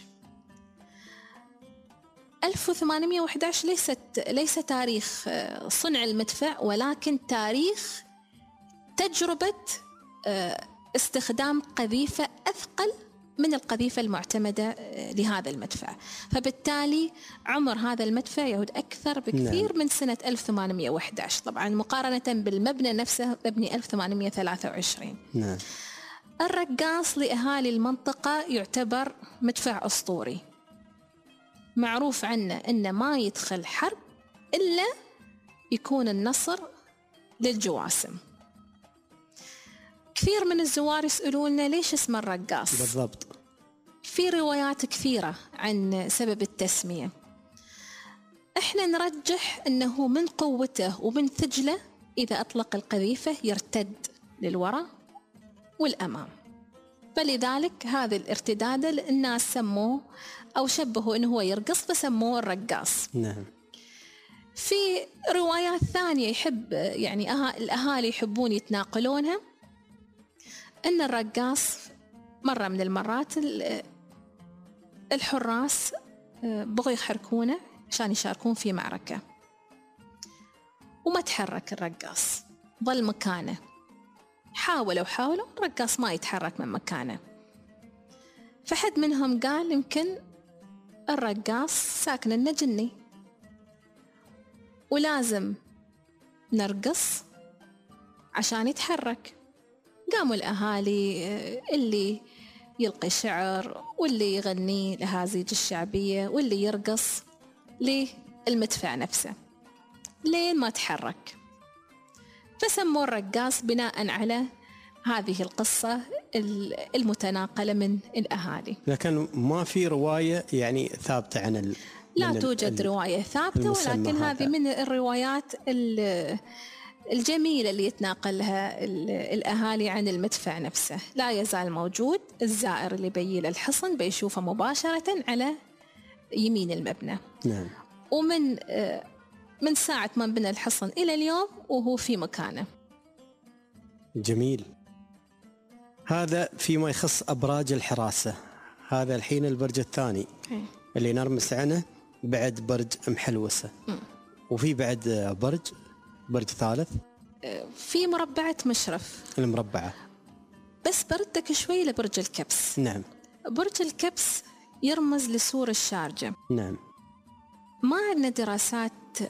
1811 ليس تاريخ صنع المدفع، ولكن تاريخ تجربة استخدام قذيفة أثقل من القذيفة المعتمدة لهذا المدفع. فبالتالي عمر هذا المدفع يعود أكثر بكثير من سنة 1811، طبعا مقارنة بالمبنى نفسه مبني 1823. نعم. الرقاص لأهالي المنطقة يعتبر مدفع أسطوري، معروف عنه أنه ما يدخل حرب إلا يكون النصر للجواسم. كثير من الزوار يسألوننا ليش اسم الرقاص بالضبط. في روايات كثيرة عن سبب التسمية. احنا نرجح انه من قوته ومن ثجله اذا اطلق القذيفة يرتد للوراء والامام، فلذلك هذه الارتداد الناس سموه او شبهوا انه هو يرقص فسموه الرقاص. نعم. في روايات ثانية يحب يعني الاهالي يحبون يتناقلونها، ان الرقاص مرة من المرات الحراس بغوا يحركونه عشان يشاركون في معركة، وما تحرك الرقاص، ظل مكانه. حاولوا الرقاص ما يتحرك من مكانه. فحد منهم قال يمكن الرقاص ساكن لنا جني ولازم نرقص عشان يتحرك. قاموا الأهالي اللي يلقي شعر واللي يغني لهازيج الشعبية واللي يرقص للمدفع نفسه لين ما تحرك، فسموا الرقاص بناء على هذه القصة المتناقلة من الأهالي. لكن ما في رواية يعني ثابتة عن لا توجد رواية ثابتة، ولكن هذه من الروايات الجميلة اللي يتناقلها الأهالي عن المدفع نفسه. لا يزال موجود، الزائر اللي بيجي الحصن بيشوفه مباشرة على يمين المبنى. نعم. من ساعة ما بنى الحصن إلى اليوم وهو في مكانه. جميل. هذا فيما يخص أبراج الحراسة. هذا الحين البرج الثاني اللي نرمس عنه بعد برج محلوسة. وفي بعد برج ثالث في مربعة مشرف، المربعة. بس بردك شوي لبرج الكبس. نعم. برج الكبس يرمز لسور الشارجة. نعم. ما عندنا دراسات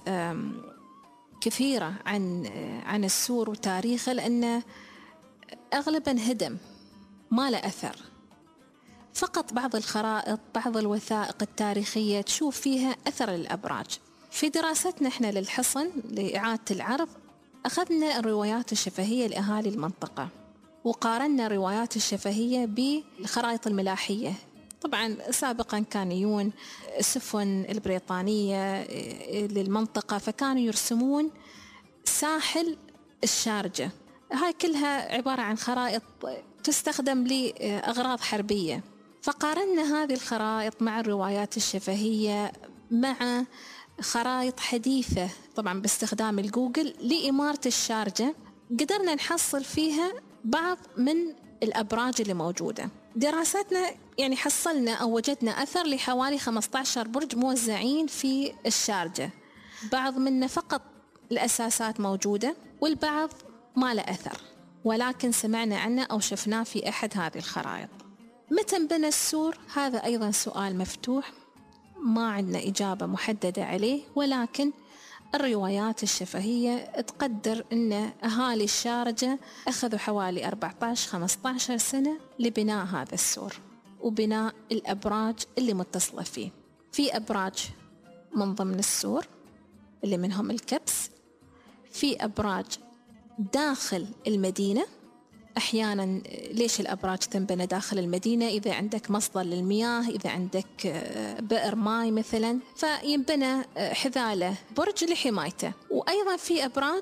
كثيرة عن السور وتاريخه، لأنه أغلبا هدم ما له أثر. فقط بعض الخرائط، بعض الوثائق التاريخية تشوف فيها أثر الأبراج. في دراستنا احنا للحصن لإعادة العرض أخذنا الروايات الشفهية لأهالي المنطقة وقارنا الروايات الشفهية بالخرائط الملاحية. طبعا سابقا كان يجون السفن البريطانية للمنطقة، فكانوا يرسمون ساحل الشارجة. هاي كلها عبارة عن خرائط تستخدم لأغراض حربية. فقارنا هذه الخرائط مع الروايات الشفهية مع خرائط حديثة طبعا باستخدام الجوجل لإمارة الشارجة، قدرنا نحصل فيها بعض من الأبراج اللي موجودة. دراساتنا يعني حصلنا أو وجدنا أثر لحوالي 15 برج موزعين في الشارجة، بعض منه فقط الأساسات موجودة والبعض ما له أثر، ولكن سمعنا عنه أو شفناه في أحد هذه الخرائط. متى بنى السور؟ هذا أيضا سؤال مفتوح ما عندنا إجابة محددة عليه، ولكن الروايات الشفهية تقدر أن أهالي الشارجة أخذوا حوالي 14-15 سنة لبناء هذا السور وبناء الأبراج اللي متصلة فيه. في أبراج من ضمن السور اللي منهم الكبس، في أبراج داخل المدينة أحيانا ليش الأبراج تنبنى داخل المدينة؟ إذا عندك مصدر للمياه، إذا عندك بئر ماء مثلا، فينبنى حذاله برج لحمايته. وأيضا في أبراج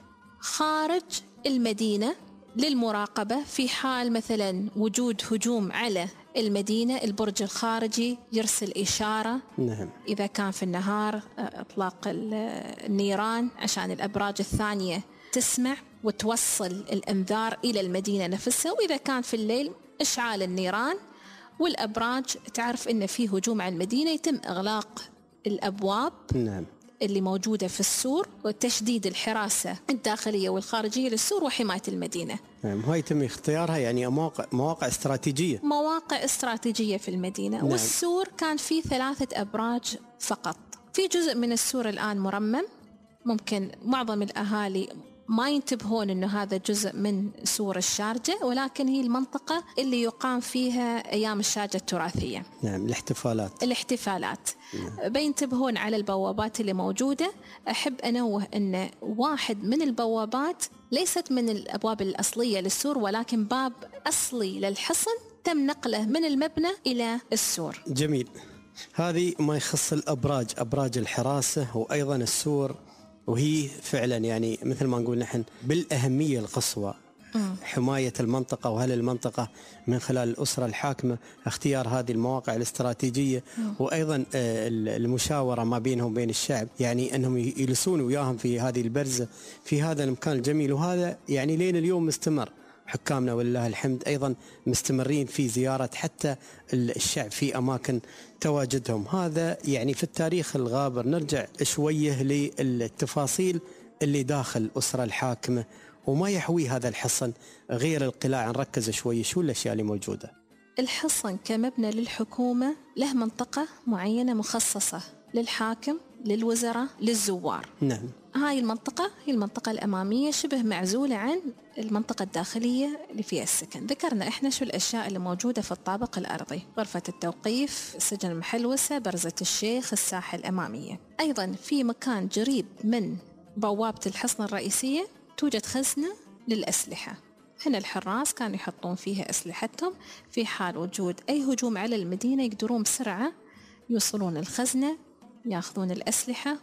خارج المدينة للمراقبة في حال مثلا وجود هجوم على المدينة. البرج الخارجي يرسل إشارة، نعم، إذا كان في النهار إطلاق النيران عشان الأبراج الثانية تسمع وتوصل الإنذار إلى المدينة نفسها، وإذا كان في الليل إشعال النيران والأبراج تعرف إن في هجوم على المدينة، يتم إغلاق الأبواب نعم اللي موجودة في السور وتشديد الحراسة الداخلية والخارجية للسور وحماية المدينة. نعم، هاي يتم اختيارها يعني مواقع استراتيجية، مواقع استراتيجية في المدينة. نعم. والسور كان فيه 3 أبراج فقط. في جزء من السور الآن مرمم، ممكن معظم الأهالي ما ينتبهون أنه هذا جزء من سور الشارجة، ولكن هي المنطقة اللي يقام فيها أيام الشارجة التراثية. نعم، الاحتفالات. نعم. بينتبهون على البوابات اللي موجودة. أحب أنوه أن واحد من البوابات ليست من الأبواب الأصلية للسور، ولكن باب أصلي للحصن تم نقله من المبنى إلى السور. جميل. هذه ما يخص الأبراج، أبراج الحراسة وأيضا السور، وهي فعلا يعني مثل ما نقول نحن بالأهمية القصوى حماية المنطقة وأهل المنطقة من خلال الأسرة الحاكمة، اختيار هذه المواقع الاستراتيجية، وأيضا المشاورة ما بينهم بين الشعب، يعني أنهم يجلسون وياهم في هذه البرزة في هذا المكان الجميل. وهذا يعني لين اليوم مستمر، حكامنا ولله الحمد أيضا مستمرين في زيارة حتى الشعب في أماكن تواجدهم. هذا يعني في التاريخ الغابر. نرجع شوية للتفاصيل اللي داخل الأسرة الحاكمة وما يحوي هذا الحصن غير القلاع. نركز شوية شو الأشياء اللي موجودة. الحصن كمبنى للحكومة له منطقة معينة مخصصة للحاكم، للوزراء، للزوار. نعم. هاي المنطقة هي المنطقة الأمامية، شبه معزولة عن المنطقة الداخلية اللي فيها السكن. ذكرنا إحنا شو الأشياء اللي موجودة في الطابق الأرضي: غرفة التوقيف، سجن المحلوسة، برزة الشيخ، الساحة الأمامية. أيضا في مكان جريب من بوابة الحصن الرئيسية توجد خزنة للأسلحة. هنا الحراس كانوا يحطون فيها أسلحتهم في حال وجود أي هجوم على المدينة، يقدرون بسرعة يوصلون الخزنة، ياخذون الأسلحة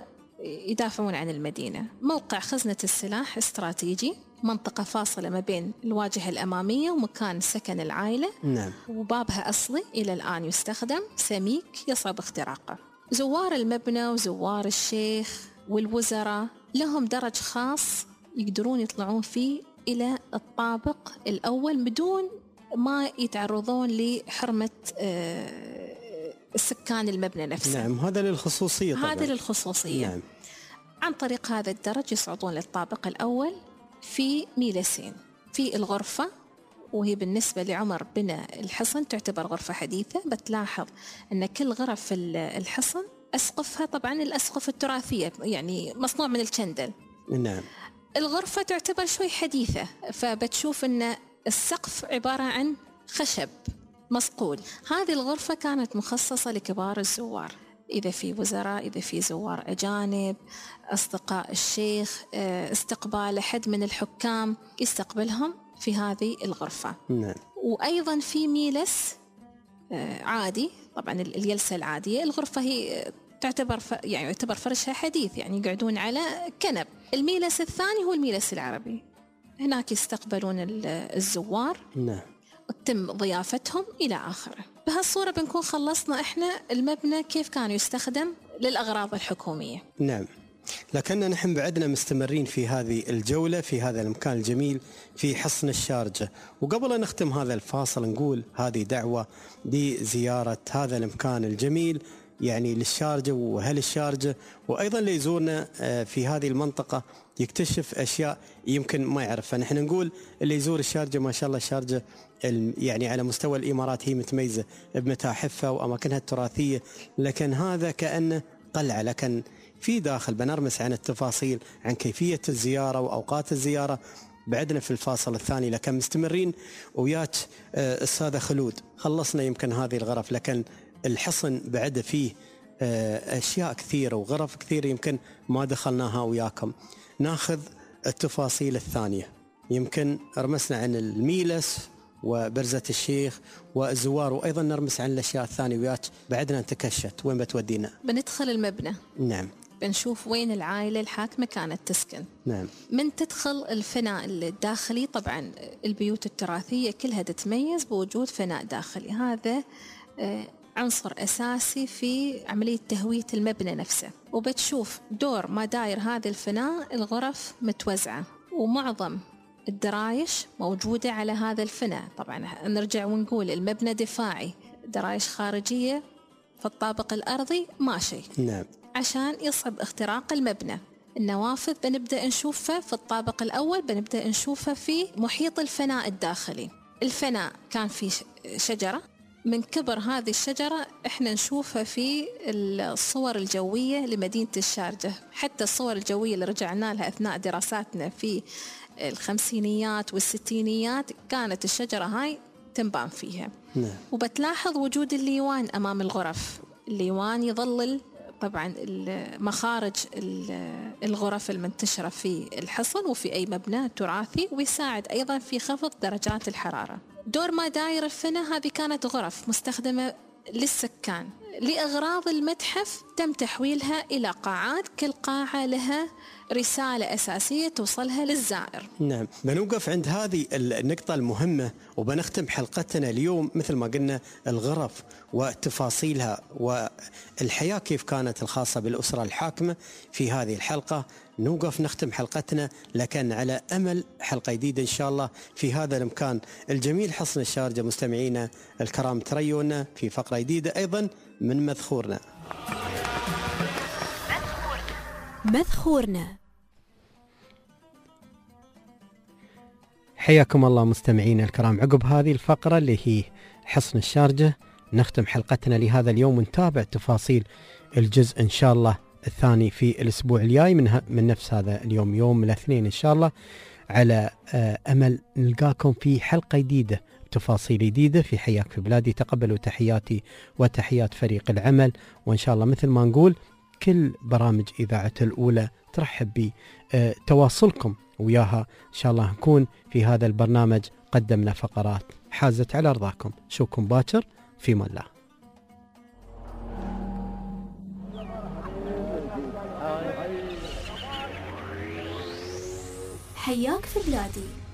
ويدافعون عن المدينة. موقع خزنة السلاح استراتيجي، منطقة فاصلة ما بين الواجهة الأمامية ومكان سكن العائلة. نعم. وبابها أصلي إلى الآن يستخدم، سميك يصعب اختراقه. زوار المبنى وزوار الشيخ والوزراء لهم درج خاص يقدرون يطلعون فيه إلى الطابق الأول بدون ما يتعرضون لحرمة السكان المبنى نفسه. نعم، هذا للخصوصية طبعا. هذا للخصوصية. نعم. عن طريق هذا الدرج يصعدون للطابق الأول في ميلسين. في الغرفة، وهي بالنسبة لعمر بناء الحصن تعتبر غرفة حديثة. بتلاحظ أن كل غرف الحصن أسقفها طبعا الأسقف التراثية، يعني مصنوع من الشندل. نعم. الغرفة تعتبر شوي حديثة، فبتشوف أن السقف عبارة عن خشب مصقول. هذه الغرفة كانت مخصصة لكبار الزوار، إذا في وزراء، إذا في زوار أجانب، أصدقاء الشيخ، استقبال أحد من الحكام يستقبلهم في هذه الغرفة. نعم. وأيضا في ميلس عادي، طبعا الجلسة العادية. الغرفة هي يعتبر فرشها حديث، يعني يقعدون على كنب. الميلس الثاني هو الميلس العربي، هناك يستقبلون الزوار. نعم. وتتم ضيافتهم إلى آخره. بهالصورة بنكون خلصنا إحنا المبنى كيف كان يستخدم للأغراض الحكومية. نعم. لكننا نحن بعدنا مستمرين في هذه الجولة في هذا المكان الجميل في حصن الشارجة. وقبل أن نختم هذا الفاصل نقول هذه دعوة لزيارة هذا المكان الجميل يعني للشارجة وأهل الشارجة، وأيضا ليزورنا في هذه المنطقة يكتشف أشياء يمكن ما يعرفها. نحن نقول اللي يزور الشارجة ما شاء الله الشارجة يعني على مستوى الإمارات هي متميزة بمتاحفها وأماكنها التراثية، لكن هذا كأنه قلعة. لكن في داخل بنرمس عن التفاصيل عن كيفية الزيارة وأوقات الزيارة بعدنا في الفاصل الثاني. لكن مستمرين وياك السادة خلود. خلصنا يمكن هذه الغرف، لكن الحصن بعد فيه أشياء كثيرة وغرف كثيرة يمكن ما دخلناها وياكم. ناخذ التفاصيل الثانية. يمكن رمسنا عن الميلس وبرزة الشيخ والزوار، وأيضا نرمس عن الأشياء الثانويات. بعدنا نتكشت، وين بتودينا؟ بندخل المبنى. نعم. بنشوف وين العائلة الحاكمة كانت تسكن. نعم. من تدخل الفناء الداخلي، طبعا البيوت التراثية كلها تتميز بوجود فناء داخلي، هذا عنصر أساسي في عملية تهوية المبنى نفسه. وبتشوف دور ما داير هذا الفناء، الغرف متوزعة ومعظم الدرايش موجودة على هذا الفناء. طبعا نرجع ونقول المبنى دفاعي، درايش خارجية في الطابق الأرضي ما شيء. نعم. عشان يصعب اختراق المبنى. النوافذ بنبدأ نشوفها في الطابق الأول، بنبدأ نشوفها في محيط الفناء الداخلي. الفناء كان في شجرة، من كبر هذه الشجرة احنا نشوفها في الصور الجوية لمدينة الشارجة. حتى الصور الجوية اللي رجعنا لها أثناء دراساتنا في الخمسينيات والستينيات كانت الشجرة هاي تنبان فيها. نعم. وبتلاحظ وجود الليوان أمام الغرف. الليوان يظلل طبعا مخارج الغرف المنتشرة في الحصن وفي أي مبنى تراثي، ويساعد أيضا في خفض درجات الحرارة. دور ما داير الفناء، هذه كانت غرف مستخدمة للسكان. لأغراض المتحف تم تحويلها إلى قاعات، كل قاعة لها رسالة أساسية توصلها للزائر. نعم. بنوقف عند هذه النقطة المهمة، وبنختم حلقتنا اليوم مثل ما قلنا الغرف وتفاصيلها والحياة كيف كانت الخاصة بالأسرة الحاكمة. في هذه الحلقة نوقف نختم حلقتنا، لكن على أمل حلقة جديدة إن شاء الله في هذا المكان الجميل حصن الشارجة. مستمعينا الكرام تريونا في فقرة جديدة أيضا من مذخورنا. مذخورنا. حياكم الله مستمعينا الكرام. عقب هذه الفقرة اللي هي حصن الشارجة نختم حلقتنا لهذا اليوم، ونتابع تفاصيل الجزء إن شاء الله الثاني في الأسبوع الجاي من نفس هذا اليوم، يوم الاثنين إن شاء الله. على أمل نلقاكم في حلقة جديدة بتفاصيل جديدة في حياك في بلادي. تقبلوا تحياتي وتحيات فريق العمل، وإن شاء الله مثل ما نقول كل برامج إذاعة الأولى ترحب بتواصلكم وياها. إن شاء الله نكون في هذا البرنامج قدمنا فقرات حازت على رضاكم. شوكم باكر، في امان الله. حياك في بلادي.